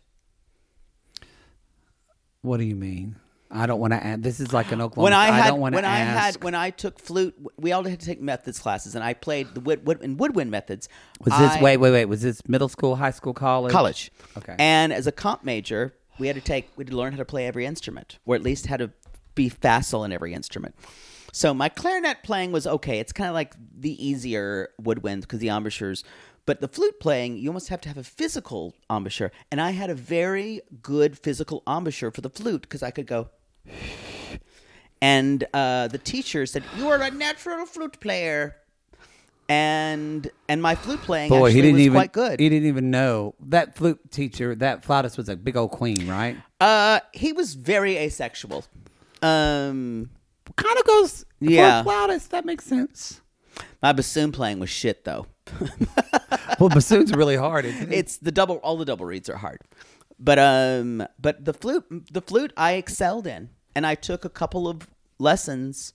What do you mean? I don't want to add... This is like an Oklahoma... I don't want to ask. When I took flute, we all had to take methods classes, and I played the woodwind methods. Was this... Wait. Was this middle school, high school, college? College. Okay. And as a comp major, we had to learn how to play every instrument, or at least how to be facile in every instrument. So my clarinet playing was okay. It's kind of like the easier woodwinds because the embouchures. But the flute playing, you almost have to have a physical embouchure. And I had a very good physical embouchure for the flute because I could go... And the teacher said, "You are a natural flute player." And my flute playing Boy, actually he didn't was even, quite good. He didn't even know. That flute teacher, that flautist was a big old queen, right? He was very asexual. Kind of goes... Yeah. For a flautist, that makes sense. My bassoon playing was shit, though. Well, bassoon's really hard, isn't it? It's all the double reeds are hard. But the flute I excelled in, and I took a couple of lessons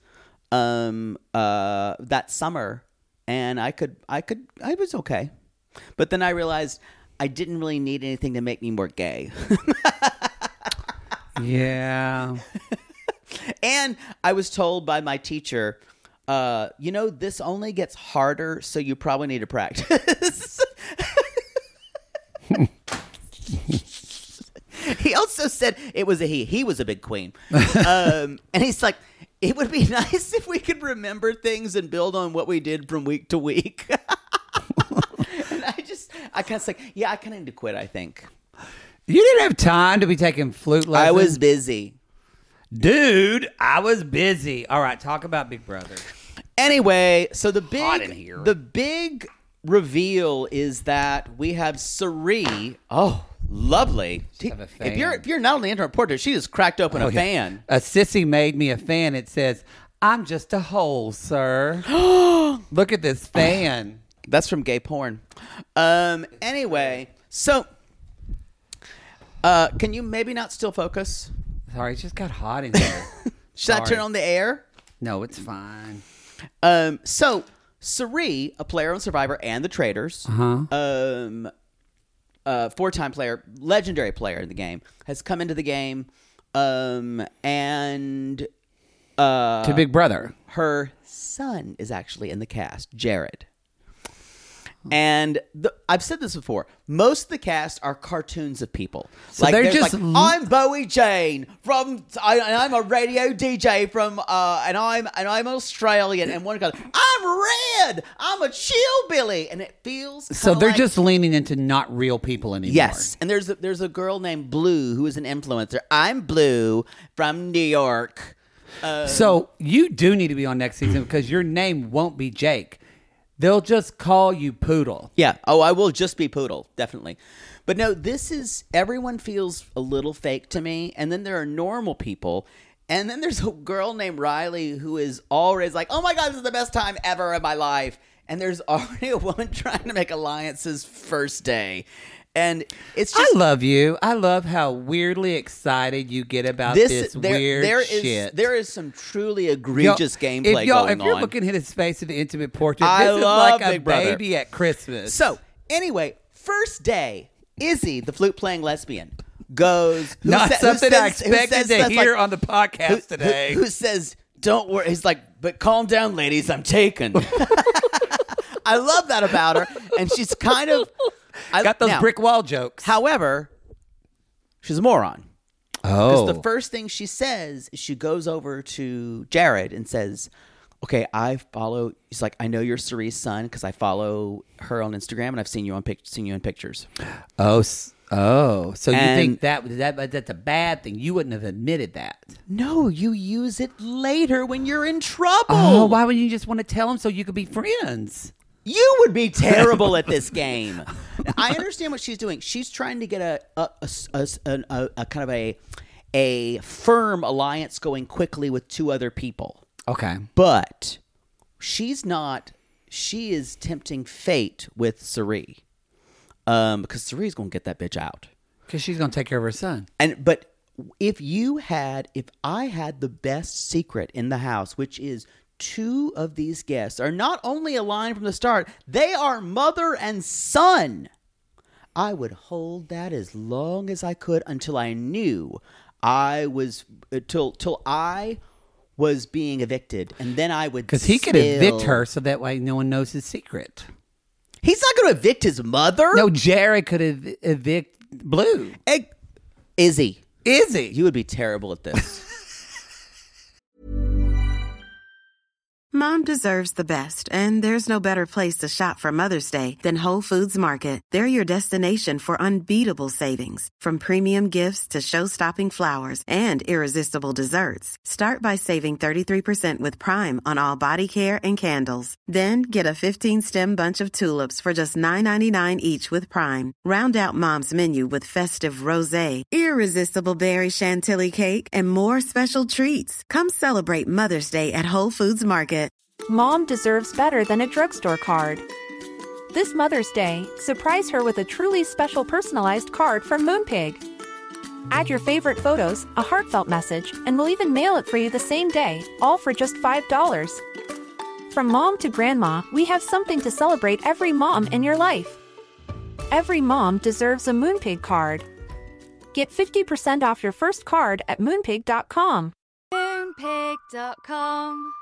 that summer, and I was okay. But then I realized I didn't really need anything to make me more gay. Yeah. And I was told by my teacher, this only gets harder, so you probably need to practice. He also said it was a he. He was a big queen. And he's like, it would be nice if we could remember things and build on what we did from week to week. And I kind of like, I kind of need to quit, I think. You didn't have time to be taking flute lessons? I was busy. Dude, I was busy. All right, talk about Big Brother. Anyway, so the Hot in here. big reveal is that we have Sari. Oh, lovely. have a fan. If you're not on the internet reporter, she just cracked open a fan. A sissy made me a fan. It says, "I'm just a hole, sir." Look at this fan. That's from gay porn. Anyway, so can you maybe not still focus? Sorry, it just got hot in here. Should I Sorry. turn on the air? No, it's fine. So Sari, a player on Survivor and the Traitors, four-time player, legendary player in the game, has come into the game, and To Big Brother. her son is actually in the cast, Jared. And I've said this before. Most of the cast are cartoons of people. So they're there's just- I'm Bowie Jane and I'm a radio DJ from and I'm Australian, and one goes, I'm Red, I'm a chillbilly, and it feels So kinda they're like- just leaning into not real people anymore. yes. And there's a girl named Blue who is an influencer. I'm Blue from New York. So you do need to be on next season because your name won't be Jake. They'll just call you Poodle. Yeah. Oh, I will just be Poodle, definitely. But no, everyone feels a little fake to me. And then there are normal people. And then there's a girl named Riley who is always like, oh my God, this is the best time ever of my life. And there's already a woman trying to make alliances first day. And it's just I love you. I love how weirdly excited you get about this weird shit. There is some truly egregious gameplay going on. If you're looking at his face in the intimate portrait, I this is love like a Big Brother. baby at Christmas. So, anyway, first day, Izzy, the flute-playing lesbian, goes... Not something I expected to hear on the podcast today. Who says, don't worry. He's like, but calm down, ladies, I'm taken. I love that about her. And she's kind of... Got those brick wall jokes. However, she's a moron. Oh. Because the first thing she says is she goes over to Jared and says... Okay, I follow. He's like, I know you're Cerie's son because I follow her on Instagram and I've seen you in pictures. Oh, so you think that's a bad thing? You wouldn't have admitted that. No, you use it later when you're in trouble. Oh, why wouldn't you just want to tell him so you could be friends? You would be terrible at this game. Now, I understand what she's doing. She's trying to get a kind of a firm alliance going quickly with two other people. Okay. But she's not. She is tempting fate with Cirie. Because Cirie's going to get that bitch out. Because she's going to take care of her son. But if I had the best secret in the house, which is two of these guests are not only aligned from the start, they are mother and son. I would hold that as long as I could until I knew I was till I was being evicted, and then I would because he could evict her so that way no one knows his secret. He's not going to evict his mother. No, Jared could evict Blue. Izzy, you would be terrible at this. Mom deserves the best, and there's no better place to shop for Mother's Day than Whole Foods Market. They're your destination for unbeatable savings, from premium gifts to show-stopping flowers and irresistible desserts. Start by saving 33% with Prime on all body care and candles. Then get a 15-stem bunch of tulips for just $9.99 each with Prime. Round out Mom's menu with festive rosé, irresistible berry chantilly cake, and more special treats. Come celebrate Mother's Day at Whole Foods Market. Mom deserves better than a drugstore card. This Mother's Day, surprise her with a truly special personalized card from Moonpig. Add your favorite photos, a heartfelt message, and we'll even mail it for you the same day, all for just $5. From mom to grandma, we have something to celebrate every mom in your life. Every mom deserves a Moonpig card. Get 50% off your first card at Moonpig.com. Moonpig.com.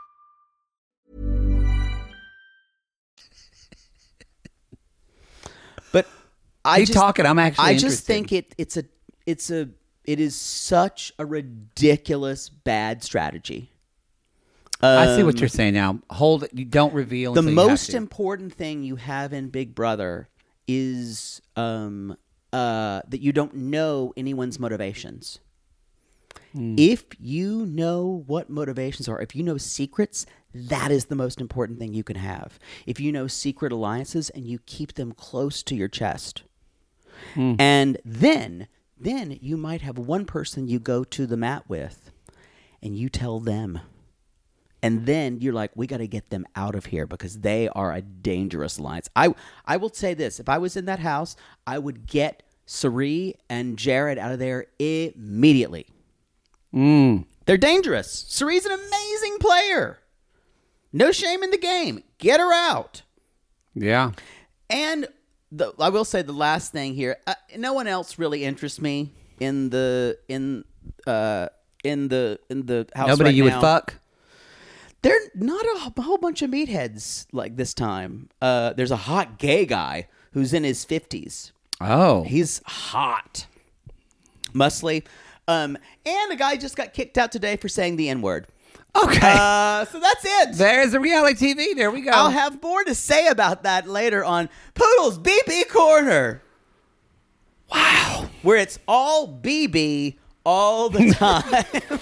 But I'm actually just think it is such a ridiculous bad strategy. I see what you're saying now. Hold it. You don't reveal. The most important thing you have in Big Brother is that you don't know anyone's motivations. If you know what motivations are, if you know secrets, that is the most important thing you can have. If you know secret alliances and you keep them close to your chest. And then you might have one person you go to the mat with and you tell them. And then you're like, we got to get them out of here because they are a dangerous alliance. I will say this. If I was in that house, I would get Cirie and Jared out of there immediately. They're dangerous. Cirie's an amazing player. No shame in the game. Get her out. Yeah. And I will say the last thing here. No one else really interests me in the house. Nobody you would fuck. They're not a whole bunch of meatheads like this time. There's a hot gay guy who's in his 50s. Oh, he's hot, muscly. And a guy just got kicked out today for saying the N-word. Okay. So that's it. There's a reality TV. There we go. I'll have more to say about that later on Poodle's BB Corner. Wow. Where it's all BB all the time.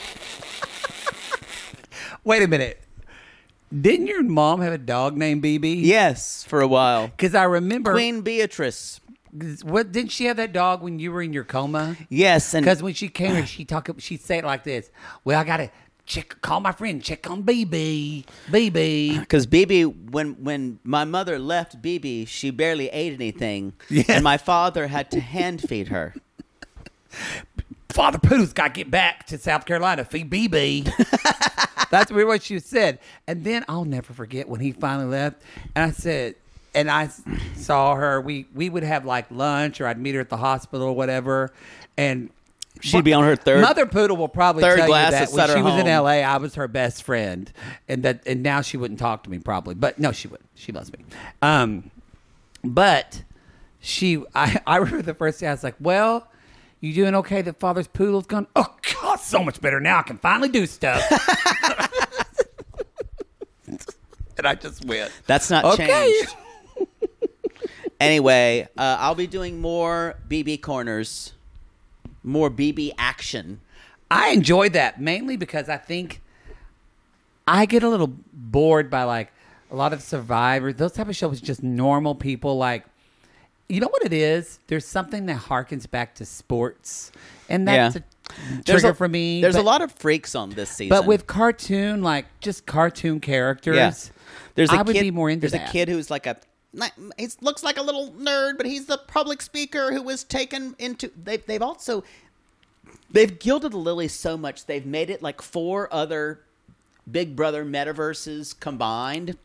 Wait a minute. Didn't your mom have a dog named BB? Yes, for a while. Because I remember... Queen Beatrice. What didn't she have that dog when you were in your coma? Yes, and because when she came here, she'd say it like this. Well, I got to call my friend, check on BB. BB. Because BB, when my mother left BB, she barely ate anything. Yes. And my father had to hand feed her. Father Poodle's got to get back to South Carolina, feed BB. That's what she said. And then I'll never forget when he finally left. And I said, and I saw her, we would have like lunch, or I'd meet her at the hospital or whatever. And she'd be on her Mother Poodle will probably third tell glass you that to when set her she was in home. LA, I was her best friend, and now she wouldn't talk to me probably, but no, she wouldn't. She loves me. But I remember the first day I was like, well, you doing okay that Father's Poodle's gone? Oh God, so much better now. I can finally do stuff. And I just went. That's not okay. changed. Anyway, I'll be doing more BB corners, more BB action. I enjoy that mainly because I think I get a little bored by like a lot of Survivor. Those type of shows, just normal people. Like, you know what it is? There's something that harkens back to sports, and that's a trigger for me. There's a lot of freaks on this season, but with cartoon, like just cartoon characters, I would be more into that. There's a kid who's like he looks like a little nerd, but he's the public speaker who was taken into. They've gilded the lily so much they've made it like 4 other Big Brother metaverses combined.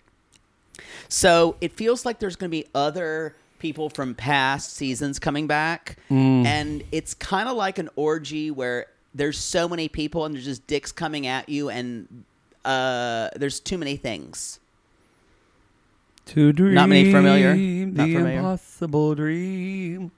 So it feels like there's going to be other people from past seasons coming back, and it's kind of like an orgy where there's so many people and there's just dicks coming at you, and there's too many things. To dream, not familiar. Impossible dream.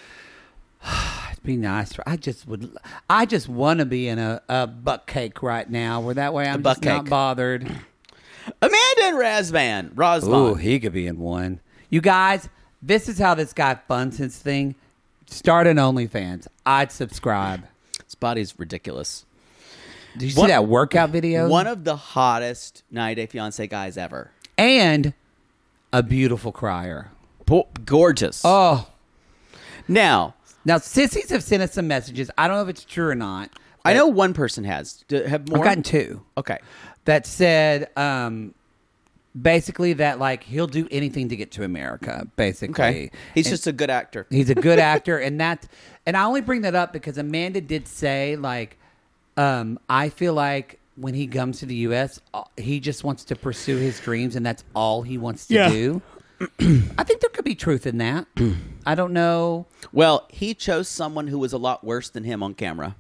It'd be nice. I just want to be in a butt cake right now, where that way I'm just not bothered. Amanda and Razvan. Ooh, he could be in one. You guys, this is how this guy funds his thing. Start an OnlyFans. I'd subscribe. His body's ridiculous. Did you see that workout video? One of the hottest 90 Day Fiancé guys ever. And a beautiful crier. Gorgeous. Oh. Now, sissies have sent us some messages. I don't know if it's true or not. I know one person has. Have more? I've gotten 2. Okay. That said, basically that like he'll do anything to get to America, basically. Okay. He's just a good actor. He's a good actor. And I only bring that up because Amanda did say like, I feel like when he comes to the U.S., he just wants to pursue his dreams, and that's all he wants to do. I think there could be truth in that. I don't know. Well, he chose someone who was a lot worse than him on camera.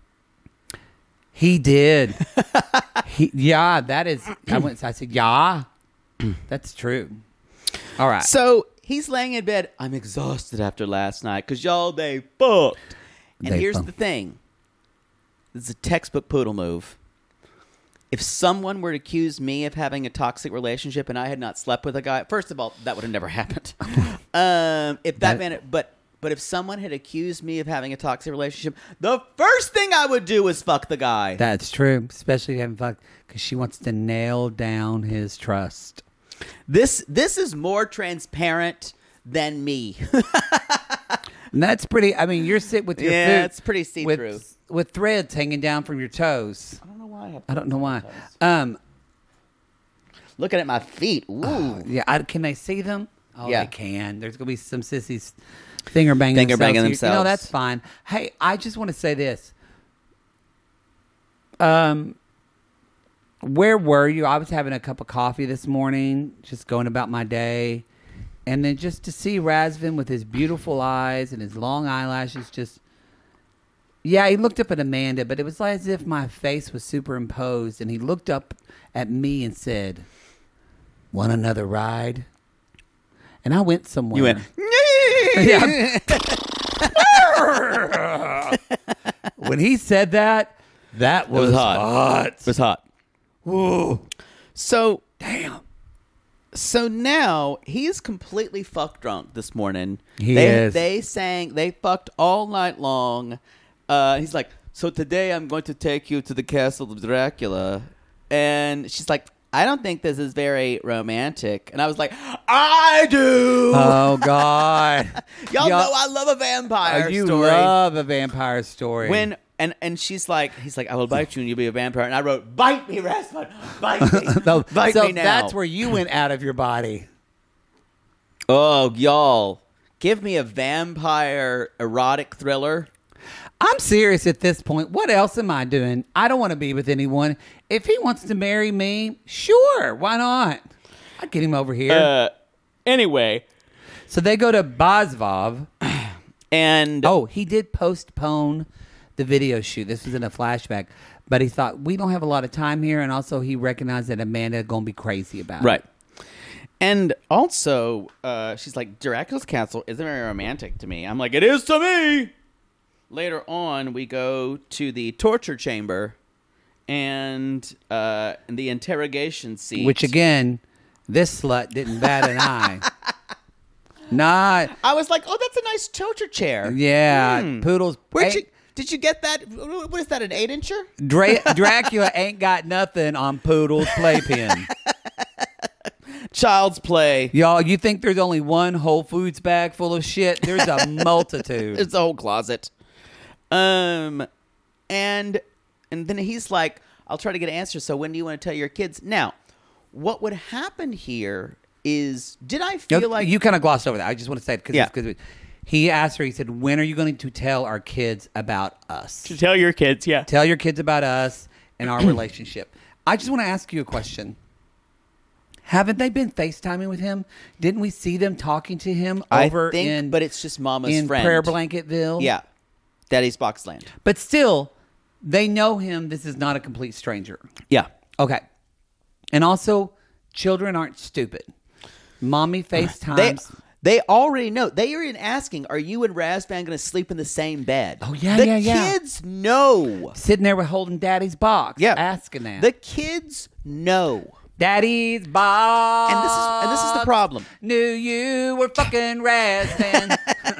He did. That is. I said, yeah, that's true. All right. So he's laying in bed. I'm exhausted after last night because y'all, they fucked. And here's the thing. This is a textbook poodle move. If someone were to accuse me of having a toxic relationship and I had not slept with a guy, first of all, that would have never happened. But if someone had accused me of having a toxic relationship, the first thing I would do is fuck the guy. That's true, especially having fucked because she wants to nail down his trust. This is more transparent than me. And that's pretty. I mean, you're sitting with your food. Yeah, it's pretty see-through. With threads hanging down from your toes. I don't know why. I don't know why. Looking at my feet. Ooh. Yeah. Can they see them? Oh, yeah. They can. There's going to be some sissies finger banging themselves. No, that's fine. Hey, I just want to say this. Where were you? I was having a cup of coffee this morning, just going about my day. And then just to see Razvan with his beautiful eyes and his long eyelashes just... Yeah, he looked up at Amanda, but it was like as if my face was superimposed. And he looked up at me and said, "Want another ride?" And I went somewhere. You went... When he said that, that was hot. It was hot. Whoa. So... Damn. So now he's completely fuck drunk this morning. They fucked all night long. He's like, so today I'm going to take you to the castle of Dracula. And she's like, I don't think this is very romantic. And I was like, I do. Oh, God. Y'all know I love a vampire story. You love a vampire story. And he's like, I will bite you and you'll be a vampire. And I wrote, bite me, Rasputin, bite me, bite so me now. that's where you went out of your body. Oh, y'all, give me a vampire erotic thriller. I'm serious at this point. What else am I doing? I don't want to be with anyone. If he wants to marry me, sure, why not? I'll get him over here. Anyway. So they go to Bosvov. And he did postpone the video shoot. This was in a flashback. But he thought, we don't have a lot of time here. And also he recognized that Amanda going to be crazy about it. Right. And also, she's like, Dracula's castle isn't very romantic to me. I'm like, it is to me. Later on, we go to the torture chamber and the interrogation seat. Which, again, this slut didn't bat an eye. Nah. I was like, oh, that's a nice torture chair. Yeah. Poodles. Did you get that? What is that, an 8-incher? Dracula ain't got nothing on Poodle's playpen. Child's play. Y'all, you think there's only one Whole Foods bag full of shit? There's a multitude. It's a whole closet. And then he's like, I'll try to get an answer. So when do you want to tell your kids? Now, what would happen here is, did I feel like... You kind of glossed over that. I just want to say it because he asked her, he said, when are you going to tell our kids about us? To tell your kids, yeah. Tell your kids about us and our relationship. I just want to ask you a question. Haven't they been FaceTiming with him? Didn't we see them talking to him over but it's just Mama's in friend. Prayer Blanketville? Yeah. Daddy's Boxland. But still, they know him. This is not a complete stranger. Yeah. Okay. And also, children aren't stupid. Mommy FaceTimes. They already know. They are in asking, are you and Razvan going to sleep in the same bed? Oh, yeah, the yeah. kids know. Sitting there with holding Daddy's box. Yeah. Asking that. The kids know. Daddy's box. And this is the problem. Knew you were fucking Razvan.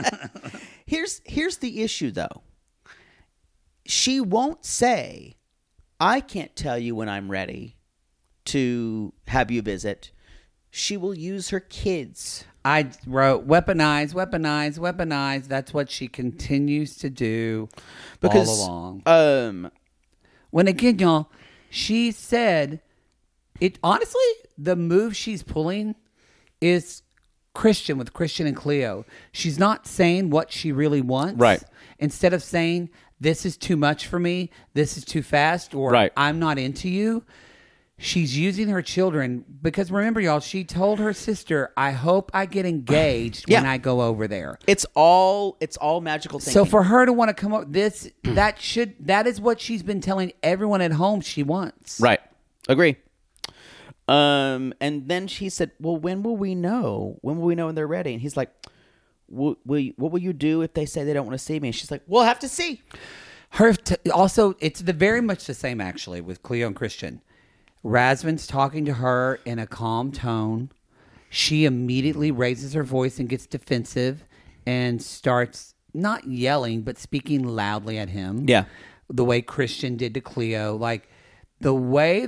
Here's the issue, though. She won't say, I can't tell you when I'm ready to have you visit. She will use her kids. I wrote weaponize. That's what she continues to do all along. When again, y'all, she said, it honestly, the move she's pulling is Christian with Christian and Cleo. She's not saying what she really wants. Right. Instead of saying, this is too much for me, this is too fast, or I'm not into you. She's using her children because remember, y'all, she told her sister, I hope I get engaged when I go over there. It's all magical thinking. So for her to want to come up, that is what she's been telling everyone at home she wants. Right. Agree. And then she said, well, when will we know? When will we know when they're ready? And he's like, what will you do if they say they don't want to see me? And she's like, we'll have to see. Also, it's very much the same, actually, with Cleo and Christian. Razvan's talking to her in a calm tone. She immediately raises her voice and gets defensive and starts not yelling, but speaking loudly at him. Yeah. The way Christian did to Cleo. Like, the way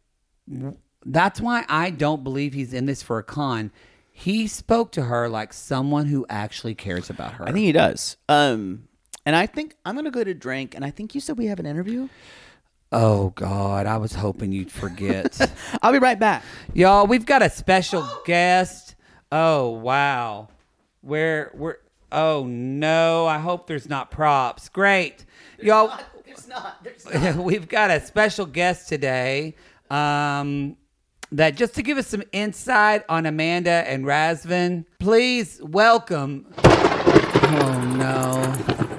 that's why I don't believe he's in this for a con. He spoke to her like someone who actually cares about her. I think he does. And I think I'm going to go to drink, and I think you said we have an interview? Oh, God, I was hoping you'd forget. I'll be right back. Y'all, we've got a special guest. Oh, wow. Oh, no, I hope there's not props. Great. Y'all, There's not. We've got a special guest today that just to give us some insight on Amanda and Razvan, please welcome. Oh, no.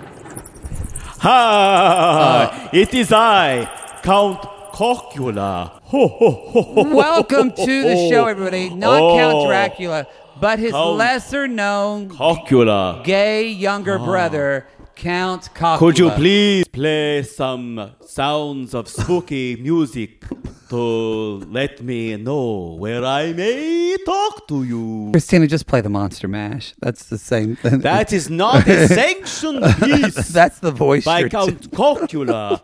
It is I, Count Cocula. Welcome to the show, everybody. Not Count Dracula, but his lesser-known Cocula. gay younger brother, Count Cocula. Could you please play some sounds of spooky music to let me know where I may talk to you? Christina, just play the Monster Mash. That's the same thing. That is not a sanctioned piece. That's the voice by you're Count Cocula.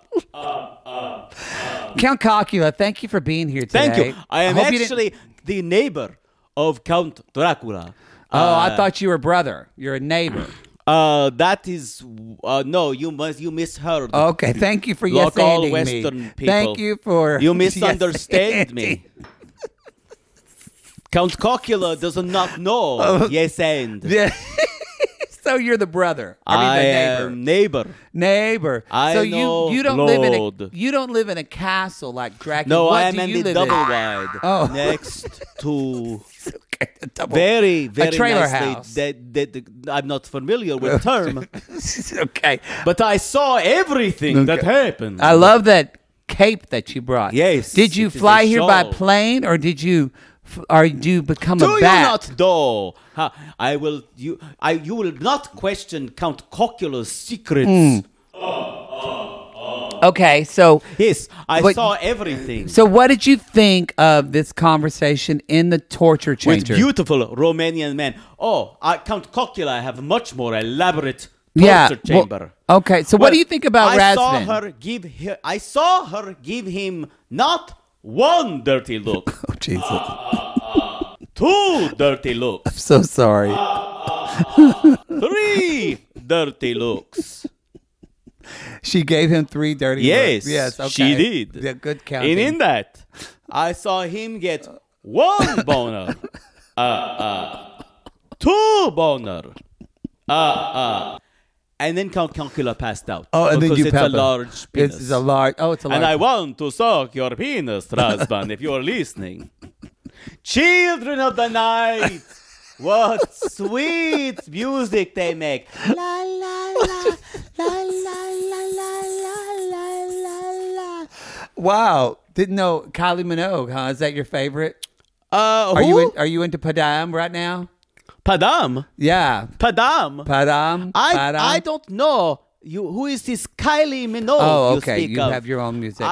Count Cocula, thank you for being here today. Thank you. I am hope you actually the neighbor of Count Dracula. I thought you were brother. You're a neighbor. That is no. You misheard. Okay, thank you for Like all yes-anding Western me. people. Thank you for You misunderstand yes-anding. me. Count Cocula does not know yes and. Yeah. So you're the brother. I mean, the neighbor. am neighbor. Neighbor. I so know you don't live in blood. you don't live in a castle like Dracula. No, What I am do in you the live double in? wide. Oh. Next to Okay, a double- very, very trailer nicely. house. I'm not familiar with term, Okay. but I saw everything that happened. I love that cape that you brought. Yes, Did you it is fly a here by shawl. plane or did you become Do a you bat? not know? I will. You will not question Count Cocula's secrets. Okay, so Yes, I But- saw everything. so what did you think of this conversation in the torture With changer? beautiful Romanian men. Oh, Count Cocula have much more elaborate torture chamber. Okay, so what do you think about I Razvan? I saw her give him not one dirty look, Oh, Jesus. 2 dirty looks, So sorry. 3 dirty looks. She gave him 3 dirty Yes, looks. Yes, okay. she did. Yeah, good counting. And in that, I saw him get 1 boner, 2 boner, and then Count Cocula passed out. Oh, and then because you it's a pepper. large penis. It's a large. Oh, it's a large. And I want to suck your penis, Razvan, if you're listening. Children of the night, what sweet music they make. La la la, la la la la la la la. Wow, didn't know Kylie Minogue. Huh? Is that your favorite? Are Who? you into Padam right now? Padam? Yeah, Padam? Padam. I don't know. Who is this Kylie Minogue? Oh, you okay. speak You of? have your own music.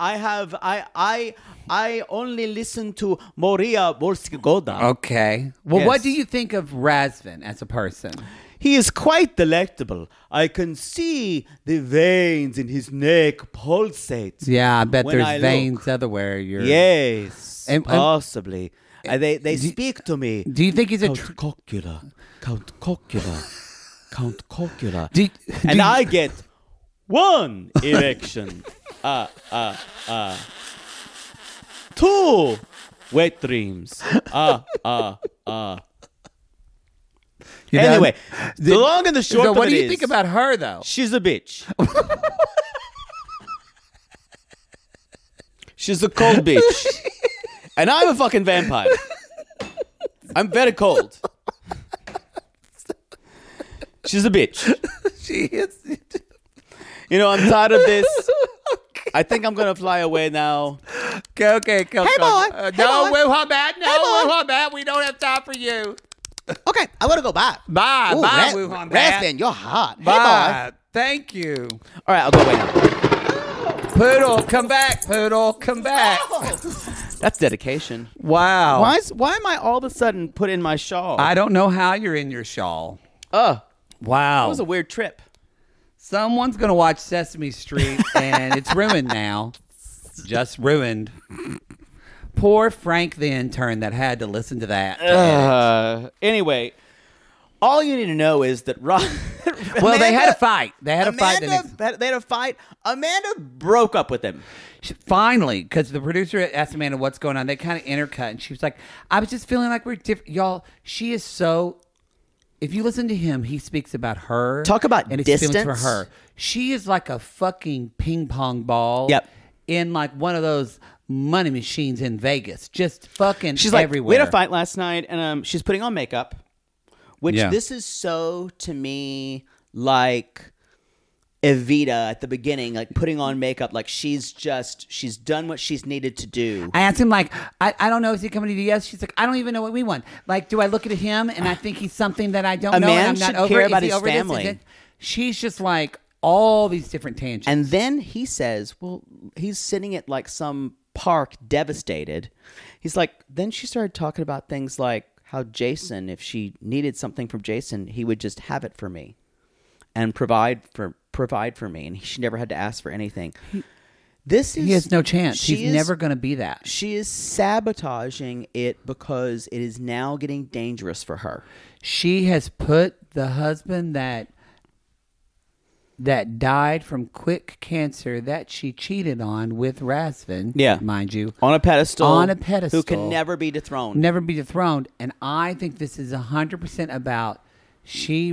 I only listen to Moria Volskygoda. Okay. Well, Yes. what do you think of Razvan as a person? He is quite delectable. I can see the veins in his neck pulsate. Yeah, I bet When there's I veins look. everywhere. Yes, And- possibly. They speak to me. Do you think he's a? Count Cocula, Count Cocula, Count Cocula. And I get 1 erection. 2 wet dreams. Anyway, the long and the short So of what it do you is, think about her though? she's a bitch. She's a cold bitch. And I'm a fucking vampire. I'm very cold. She's a bitch. She is. You know, I'm tired of this. I think I'm gonna fly away now. Okay, come. Hey, boy. No, boy. Will Hubbard. No, Hey, boy. Will Hubbard. We don't have time for you. Okay, I want to go back. Bye, Ooh, bye, Will Hubbard. Raspin, you're hot. Hey, Bye. Thank you. All right, I'll go away now. Poodle, come back. Poodle, come back. That's dedication. Wow. Why am I all of a sudden put in my shawl? I don't know how you're in your shawl. That Wow. was a weird trip. Someone's going to watch Sesame Street and it's ruined now. Just ruined. Poor Frank the intern that had to listen to that. Anyway, all you need to know is that Well, they had a fight. They had a fight. the next- They had a fight. Amanda broke up with him. Finally, because the producer asked Amanda what's going on, they kind of intercut, and she was like, I was just feeling like we're different. Y'all, she is so... If you listen to him, he speaks about her. Talk about and his feelings for distance. her. She is like a fucking ping pong ball. Yep. In like one of those money machines in Vegas. Just fucking She's like, everywhere. we had a fight last night, and she's putting on makeup, which Yeah. this is so, to me, like Evita at the beginning, like putting on makeup, like she's done what she's needed to do. I asked him, like, I don't know, is he coming to the U.S.? She's like, I don't even know what we want. Like, do I look at him and I think he's something that I don't A know man and I'm should not over care it? about Is he his over this? family. Is it- She's just like all these different tangents. And then he says, well, he's sitting at like some park devastated. He's like, then she started talking about things like how Jason, if she needed something from Jason, he would just have it for me and provide for me. And she never had to ask for anything. He has no chance. She He's is- never going to be that. She is sabotaging it because it is now getting dangerous for her. She has put the husband that died from quick cancer that she cheated on with Razvan, mind you, on a pedestal, who can never be dethroned. Never be dethroned. And I think this is 100% about she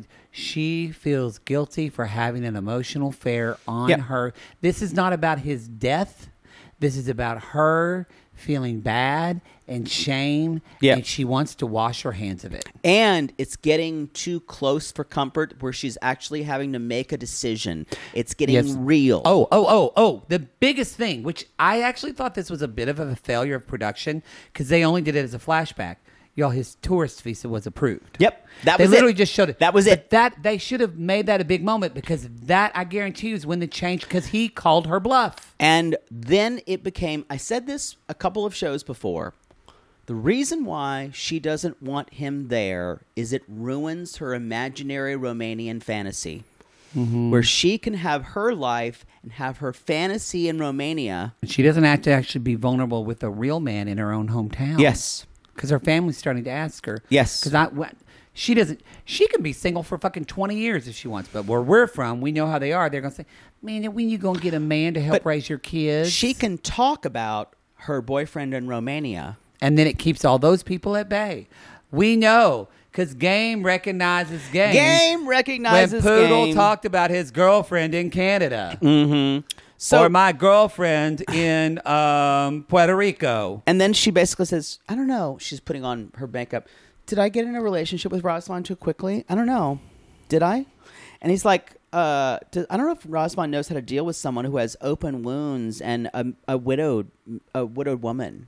feels guilty for having an emotional affair on her. This is not about his death. This is about her feeling bad and shame, and she wants to wash her hands of it. And it's getting too close for comfort where she's actually having to make a decision. It's getting real. Oh. The biggest thing, which I actually thought this was a bit of a failure of production because they only did it as a flashback. Y'all, his tourist visa was approved. Yep. They literally just showed it. That was it. That they should have made that a big moment because that, I guarantee you, is when the change, because he called her bluff. And then it became, I said this a couple of shows before, the reason why she doesn't want him there is it ruins her imaginary Romanian fantasy. Where she can have her life and have her fantasy in Romania. She doesn't have to actually be vulnerable with a real man in her own hometown. Yes. Because her family's starting to ask her. Yes. Because she doesn't. She can be single for fucking 20 years if she wants. But where we're from, we know how they are. They're going to say, man, when you going to get a man to help raise your kids? She can talk about her boyfriend in Romania. And then it keeps all those people at bay. We know. Because Game recognizes Game. Game recognizes when Poodle Game. talked about his girlfriend in Canada. Mm-hmm. Or my girlfriend in Puerto Rico. And then she basically says, I don't know. She's putting on her makeup. Did I get in a relationship with Razvan too quickly? I don't know. Did I? And he's like, I don't know if Razvan knows how to deal with someone who has open wounds and a widowed woman.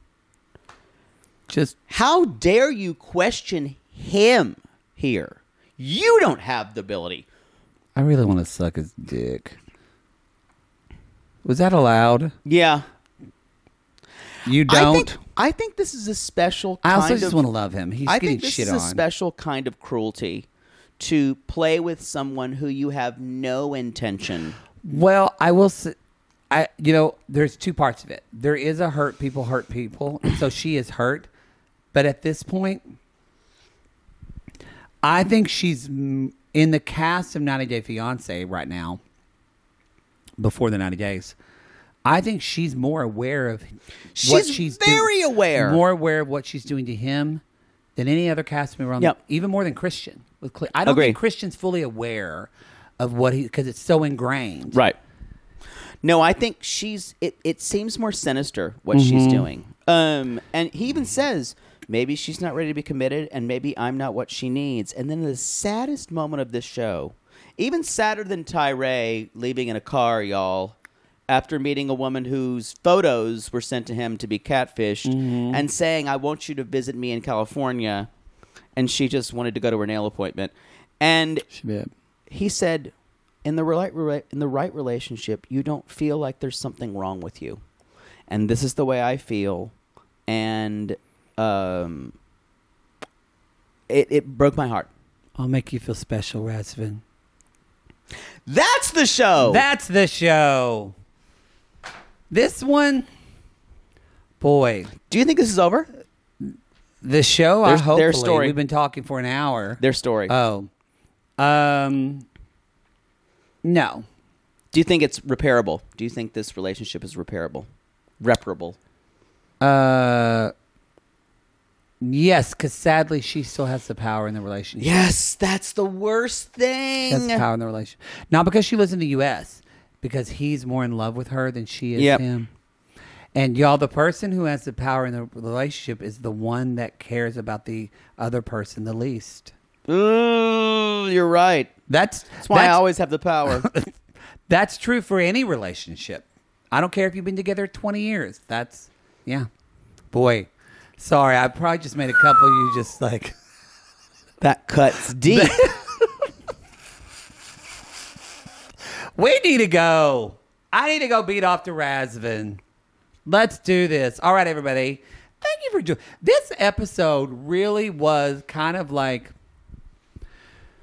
Just how dare you question him here? You don't have the ability. I really want to suck his dick. Was that allowed? Yeah. You don't? I think this is a special I kind also of... just want to love him. He's getting shit on. I think this is a special kind of cruelty to play with someone who you have no intention. Well, I will say, there's two parts of it. There is a hurt people. So she is hurt. But at this point, I think she's in the cast of 90 Day Fiancé right now. Before the 90 days, I think she's more aware of what she's doing. Very aware. More aware of what she's doing to him than any other cast member on even more than Christian. I don't think Christian's fully aware of what because it's so ingrained. Right. No, I think it seems more sinister what she's doing. And he even says, maybe she's not ready to be committed and maybe I'm not what she needs. And then the saddest moment of this show, even sadder than Tyree leaving in a car, y'all, after meeting a woman whose photos were sent to him to be catfished and saying, I want you to visit me in California. And she just wanted to go to her nail appointment. And he said, in the right relationship, you don't feel like there's something wrong with you. And this is the way I feel. And it broke my heart. I'll make you feel special, Razvan. That's the show. That's the show. This one, boy. Do you think this is over? The show, hopefully. Their story. We've been talking for an hour. Their story. Oh. No. Do you think it's repairable? Do you think this relationship is repairable? Reparable? Yes, because sadly she still has the power in the relationship. Yes, that's the worst thing. She has the power in the relationship. Not because she lives in the U.S., because he's more in love with her than she is him. And y'all, the person who has the power in the relationship is the one that cares about the other person the least. Ooh, you're right. That's why I always have the power. That's true for any relationship. I don't care if you've been together 20 years. Boy, sorry, I probably just made a couple of you just like... That cuts deep. We need to go. I need to go beat off to Razvan. Let's do this. All right, everybody. Thank you for doing this. Episode really was kind of like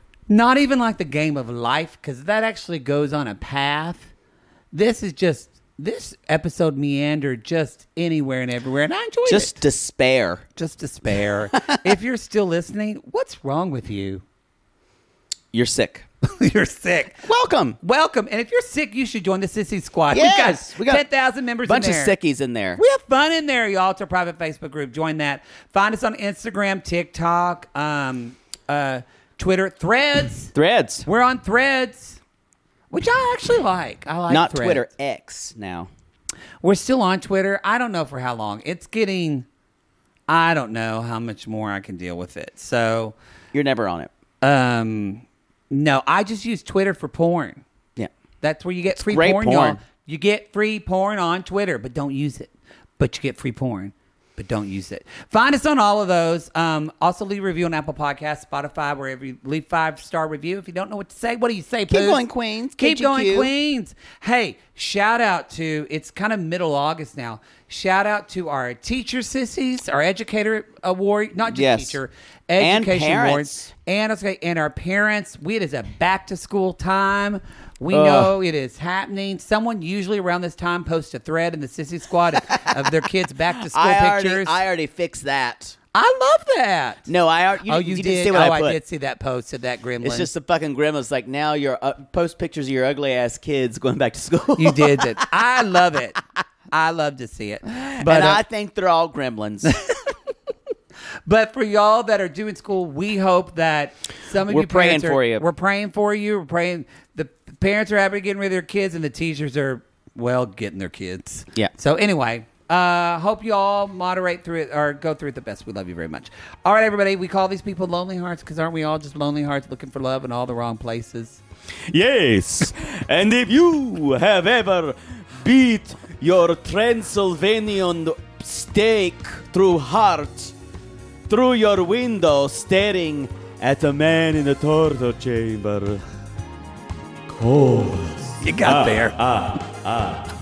not even like the game of life, because that actually goes on a path. This is just this episode meandered just anywhere and everywhere, and I enjoyed it. Just despair. Just despair. If you're still listening, what's wrong with you? You're sick. You're sick. Welcome. And if you're sick, you should join the Sissy Squad. Yes, we got 10,000 members bunch in there. of sickies in there. We have fun in there, y'all. It's our private Facebook group. Join that. Find us on Instagram, TikTok, Twitter, Threads. We're on Threads, which I actually like. I like Not Threads. Twitter, X now. We're still on Twitter. I don't know for how long. It's getting, I don't know how much more I can deal with it. So You're never on it. No, I just use Twitter for porn. Yeah. That's where you get free great porn, porn. y'all. You get free porn on Twitter, but don't use it. But you get free porn, but don't use it. Find us on all of those. Also, leave a review on Apple Podcasts, Spotify, wherever you leave 5-star review. If you don't know what to say, what do you say, Keep Poos? going, Queens. Keep going, KGQ. Queens. Hey, shout out to, it's kind of middle August now. Shout out to our teacher sissies, our educator award, not just Yes. teacher, And education parents. awards. And our parents. It is a back to school time. We know it is happening. Someone usually around this time posts a thread in the Sissy Squad of their kids' back to school pictures. I already fixed that. I love that. No, you did. didn't see what I put. I did see that post of that gremlin. It's just the fucking gremlins. Like, now you're post pictures of your ugly ass kids going back to school. You did that. I love it. I love to see it. But and I think they're all gremlins. But for y'all that are doing school, we hope that some of We're you parents praying for you. We're praying for you. We're praying. The parents are happy getting rid of their kids, and the teachers are, getting their kids. Yeah. So anyway, hope you all moderate through it or go through it the best. We love you very much. All right, everybody. We call these people lonely hearts because aren't we all just lonely hearts looking for love in all the wrong places? Yes. And if you have ever beat your Transylvanian steak through heart through your window staring at a man in a torture chamber, call us. You got there.